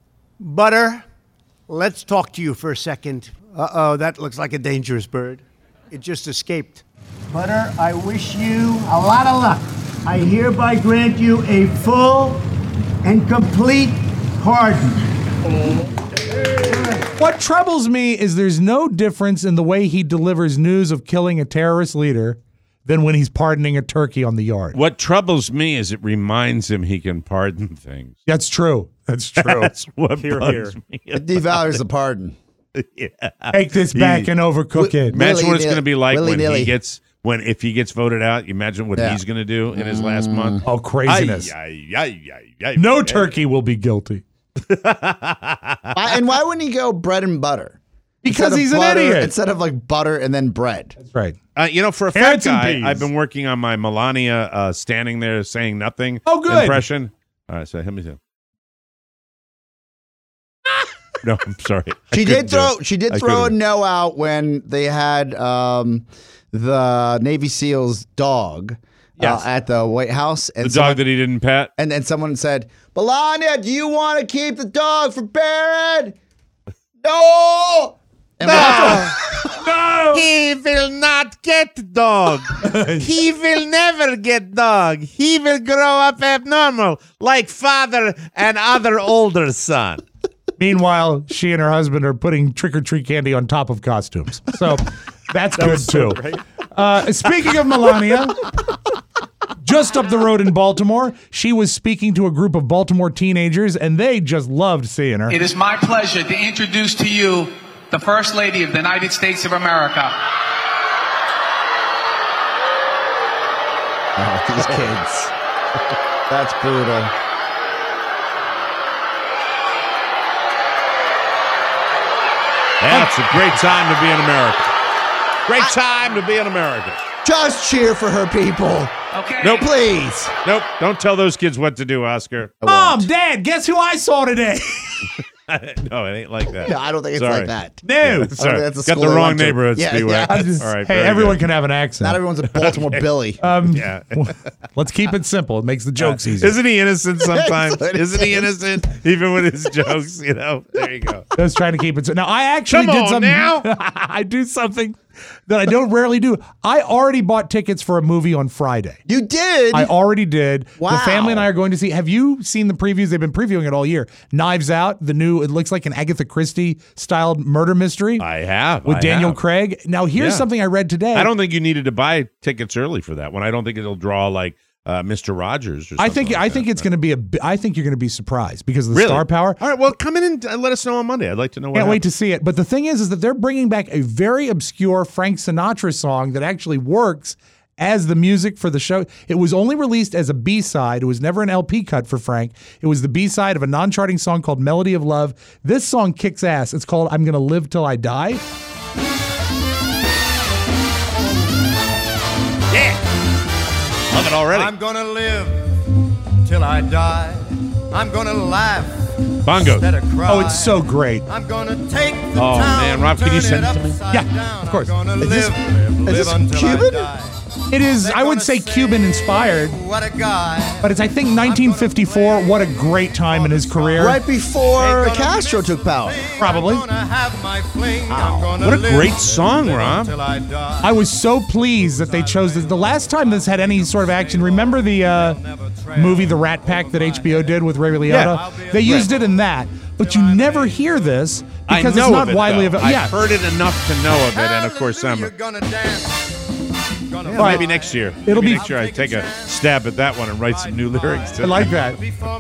Butter, let's talk to you for a second. Uh-oh, that looks like a dangerous bird. It just escaped. Butter, I wish you a lot of luck. I hereby grant you a full and complete pardon. What troubles me is there's no difference in the way he delivers news of killing a terrorist leader than when he's pardoning a turkey on the yard. What troubles me is it reminds him he can pardon things. That's true. That's true. That's what Here, bugs here. me. It devalues the pardon. Yeah. Take this back He- and overcook it. Imagine what it's Willy-nilly. going to be like when Willy-nilly. he gets when if he gets voted out. You imagine what Yeah. he's going to do in his last month. Oh, craziness. Ay, ay, ay, ay, ay, No ay. turkey will be guilty. Why- and why wouldn't he go bread and butter? Because Instead of he's an butter- idiot. Instead of like butter and then bread. That's right. Uh, you know, for a fat Carrots and guy, peas. I've been working on my Melania uh, standing there saying nothing Oh, good. impression. All right, so let me see. No, I'm sorry. I She couldn't did do throw. it. She did I throw a couldn't. no out when they had um, the Navy SEAL's dog Yes. uh, at the White House, and The someone, dog that he didn't pet. and then someone said, "Melania, do you want to keep the dog for Barron?" No. And No! He will not get dog. He will never get dog. He will grow up abnormal like father and other older son. Meanwhile, she and her husband are putting trick-or-treat candy on top of costumes. So that's good, too. Uh, speaking of Melania, just up the road in Baltimore, she was speaking to a group of Baltimore teenagers, and they just loved seeing her. It is my pleasure to introduce to you the First Lady of the United States of America. Oh, these kids. That's brutal. Yeah, it's a great time to be in America. Great time to be in America. Just cheer for her people. Okay. Nope. Please. Nope. Don't tell those kids what to do, Oscar. Mom, Dad, guess who I saw today? No, it ain't like that. No, I don't think it's Sorry. like that. No. Yeah, I don't sorry. think that's the Got school the I wrong went to. neighborhood, Yeah, Speedway. yeah. I'm just- All right, hey, very everyone good. can have an accent. Not everyone's a Baltimore Billy. Um, Yeah. let's keep it simple. It makes the jokes easy. Isn't he innocent sometimes? That's what it Isn't he is. innocent? Even with his jokes, you know? There you go. I was trying to keep it. So now I actually Come did on something. now. I do something that I don't rarely do. I already bought tickets for a movie on Friday. You did? I already did. Wow. The family and I are going to see. Have you seen the previews? They've been previewing it all year. Knives Out, the new. It looks like an Agatha Christie styled murder mystery. I have. with I Daniel have. Craig. Now here's Yeah. something I read today. I don't think you needed to buy tickets early for that one. I don't think it'll draw like uh, Mister Rogers or something I think like I that. think it's going to be a. bi- I think you're going to be surprised because of the Really? star power. All right, well, come in and uh, let us know on Monday. I'd like to know what Can't wait happened. to see it. But the thing is, is that they're bringing back a very obscure Frank Sinatra song that actually works as the music for the show. It was only released as a B-side. It was never an L P cut for Frank. It was the B-side of a non-charting song called Melody of Love. This song kicks ass. It's called I'm Gonna Live Till I Die. Yeah. Love it already. I'm gonna live till I die. I'm gonna laugh Bongos. instead of cry. Oh, it's so great. I'm gonna take the Oh, town, man, Rob, can you turn send it to me? upside Yeah, down. of course. I'm gonna Is live, this- live, live this until Cuban? I die. It is, They're I would gonna say, Cuban inspired, What a guy. but it's, I think, nineteen fifty-four. What a great time in his career. Right before Castro took power. Probably. I'm gonna have my fling. I'm gonna What a live, great song, live Rob. until I die. I was so pleased that they chose this. The last time this had any sort of action, remember the uh, movie The Rat Pack that H B O did with Ray Liotta? Yeah. They used it in that, but you never hear this I because know it's not of it, widely though. available. I've Yeah, heard it enough to know of it, and of course, I'm. You're gonna dance. Gonna Yeah, maybe next year. It'll Maybe be- next year I take a stab at that one and write some new lyrics to I like it. that.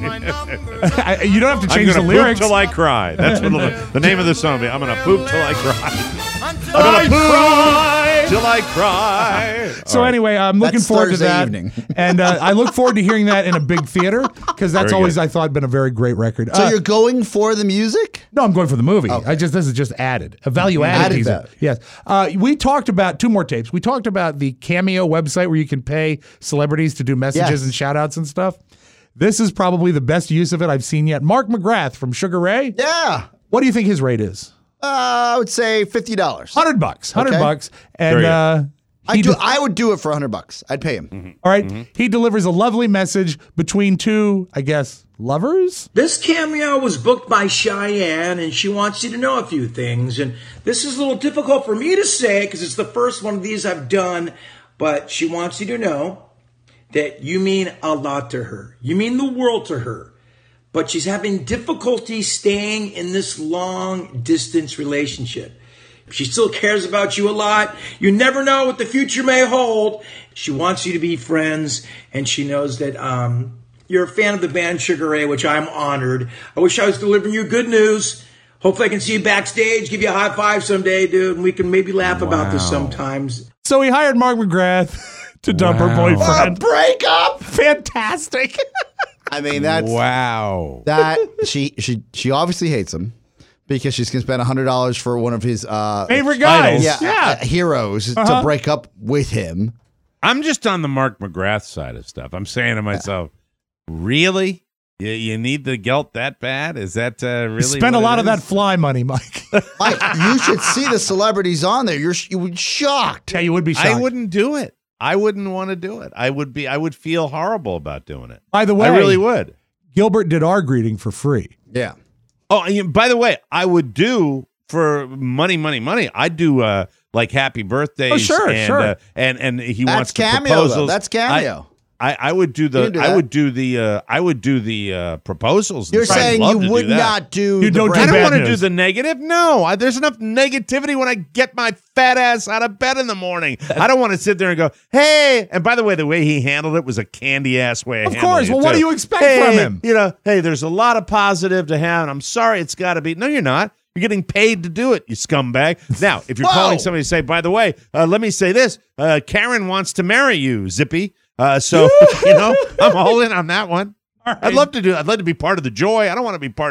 I- you don't have to change I'm the gonna lyrics. poop till I cry. That's what the, the name of the song will be. I'm gonna poop till I cry. I'm I gonna poop cry. till I cry. So All right. anyway, I'm looking That's forward Thursday to that, evening. and uh, I look forward to hearing that in a big theater because that's Very always good. I thought been a very great record. So Uh, you're going for the music? No, I'm going for the movie. I just this is just added a value added Added teaser. that. Yes, uh, we talked about two more tapes. We talked about the Cameo website where you can pay celebrities to do messages Yes. and shout outs and stuff. This is probably the best use of it I've seen yet. Mark McGrath from Sugar Ray. Yeah. What do you think his rate is? Uh, I would say fifty dollars. Hundred bucks. Hundred Okay. bucks. And Very good. uh, I he do. de- I would do it for a hundred bucks. I'd pay him. Mm-hmm. all right. He delivers a lovely message between two, I guess, lovers. This cameo was booked by Cheyenne, and she wants you to know a few things. And this is a little difficult for me to say because it's the first one of these I've done, but she wants you to know that you mean a lot to her. You mean the world to her. But she's having difficulty staying in this long distance relationship. She still cares about you a lot. You never know what the future may hold. She wants you to be friends, and she knows that um, you're a fan of the band Sugar Ray, which I'm honored. I wish I was delivering you good news. Hopefully I can see you backstage, give you a high five someday, dude, and we can maybe laugh about this sometimes. So he hired Mark McGrath to dump her Wow. boyfriend. Break up. Fantastic. I mean, that's Wow. that. She she she obviously hates him because she's gonna spend a hundred dollars for one of his uh, Favorite guys. yeah, Yeah. uh, heroes Uh-huh. to break up with him. I'm just on the Mark McGrath side of stuff. I'm saying to myself, really? You, you need the guilt that bad? Is that uh, really? Spend a what lot it of that is? fly money, Mike. Mike, you should see the celebrities on there. You're you would be shocked. Yeah, you would be shocked. I wouldn't do it. I wouldn't want to do it. I would be. I would feel horrible about doing it. By the way, I really would. Gilbert did our greeting for free. Yeah. Oh, and by the way, I would do for money, money, money. I'd do uh, like happy birthdays. Oh, sure, and, sure. Uh, and and he That's wants the cameo, though. proposals. That's cameo. I, I, I would do You the. can do I that. would do the. Uh, I would do the uh, proposals. and You're stuff. I'd saying love you to do would that. not do. You the don't do break- I don't bad want to do news. the negative. No, I, there's enough negativity when I get my fat ass out of bed in the morning. I don't want to sit there and go, "Hey!" And by the way, the way he handled it was a candy ass way. Of Of course. Well, what do you expect hey, from him? You know, hey, there's a lot of positive to have, and I'm sorry it's got to be. No, you're not. You're getting paid to do it, you scumbag. Now, if you're Whoa. calling somebody to say, by the way, uh, let me say this: uh, Karen wants to marry you, Zippy. Uh, so you know, I'm all in on that one. All right. I'd love to do. I'd love to be part of the joy. I don't want to be part of the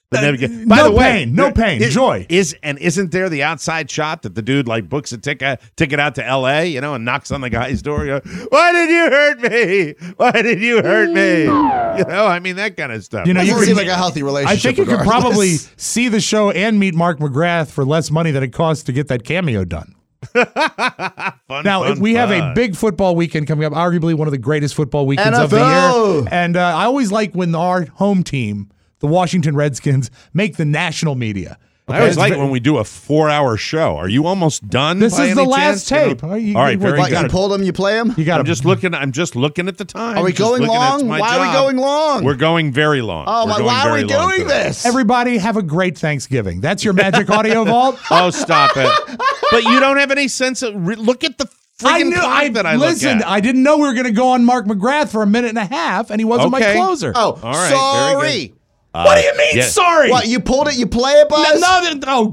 The Uh, Nebuchadnezzar. By no the way, pain, no there- pain, is- joy. Is and isn't there the outside shot that the dude like books a ticket ticket out to L A, you know, and knocks on the guy's door? You go, why did you hurt me? Why did you hurt me? You know, I mean that kind of stuff. You know, you Doesn't could seem like a healthy relationship. I think you could regardless. probably see the show and meet Mark McGrath for less money than it costs to get that cameo done. Fun, Now, fun, we have a fun. big football weekend coming up, arguably one of the greatest football weekends N F L. of the year. And uh, I always like when our home team, the Washington Redskins, make the national media. I always It's like ve- when we do a four-hour show. Are you almost done? This by is any the last chance? tape. You know? You- All right, you- very What, you good. pull them, you play them? You got I'm just looking. I'm just looking at the time. Are we Just going looking at long? my Why are we job. going long? We're going very long. Oh, We're my, going why are very we long doing today. this? Everybody have a great Thanksgiving. That's your magic audio vault. Oh, stop it! But you don't have any sense of. Re- look at the I freaking knew. clock I that I listened. look at. I didn't know we were going to go on Mark McGrath for a minute and a half, and he wasn't Okay. my closer. Oh, All right, sorry. very good. What do you mean? yeah. Sorry. What, you pulled it, you play it, Buzz? No, no, oh,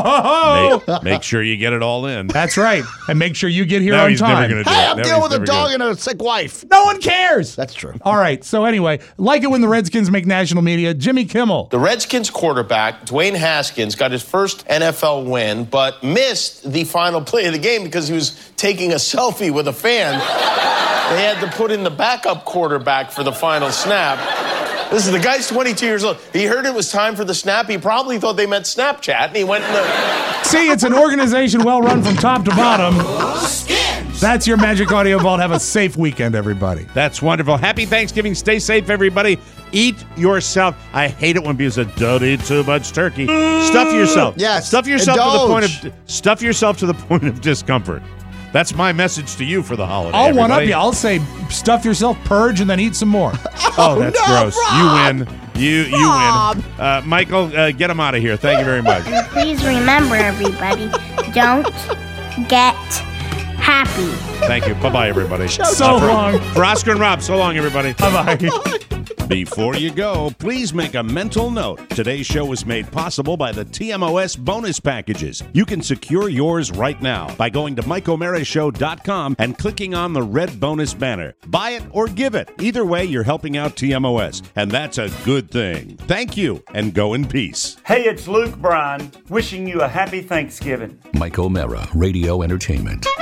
go. Make, make sure you get it all in. That's right, and make sure you get here No, on he's never time. gonna do Hey, it. I'm No, dealing he's with a never dog gonna- and a sick wife. No one cares. That's true. All right. So anyway, like it when the Redskins make national media. Jimmy Kimmel. The Redskins quarterback, Dwayne Haskins, got his first N F L win, but missed the final play of the game because he was taking a selfie with a fan. They had to put in the backup quarterback for the final snap. This is the guy's twenty-two years old. He heard it was time for the snap. He probably thought they meant Snapchat, and he went in the... See, it's an organization well run from top to bottom. That's your magic audio vault. Have a safe weekend, everybody. That's wonderful. Happy Thanksgiving. Stay safe, everybody. Eat yourself. I hate it when people say, "Don't eat too much turkey." Stuff yourself. Yes, Stuff yourself to the point indulge. of stuff yourself to the point of discomfort. That's my message to you for the holiday. I'll one up everybody. you. I'll say stuff yourself, purge, and then eat some more. Oh, that's no, gross. Rob! You win. You you win. Uh, Michael, uh, get him out of here. Thank you very much. Please remember, everybody, don't get happy. Thank you. Bye bye, everybody. So for, long. For Oscar and Rob, so long, everybody. Bye bye. Before you go, please make a mental note. Today's show was made possible by the T M O S bonus packages. You can secure yours right now by going to Mike O'Mara Show dot com and clicking on the red bonus banner. Buy it or give it. Either way, you're helping out T M O S, and that's a good thing. Thank you, and go in peace. Hey, it's Luke Bryan, wishing you a happy Thanksgiving. Mike O'Mara, Radio Entertainment.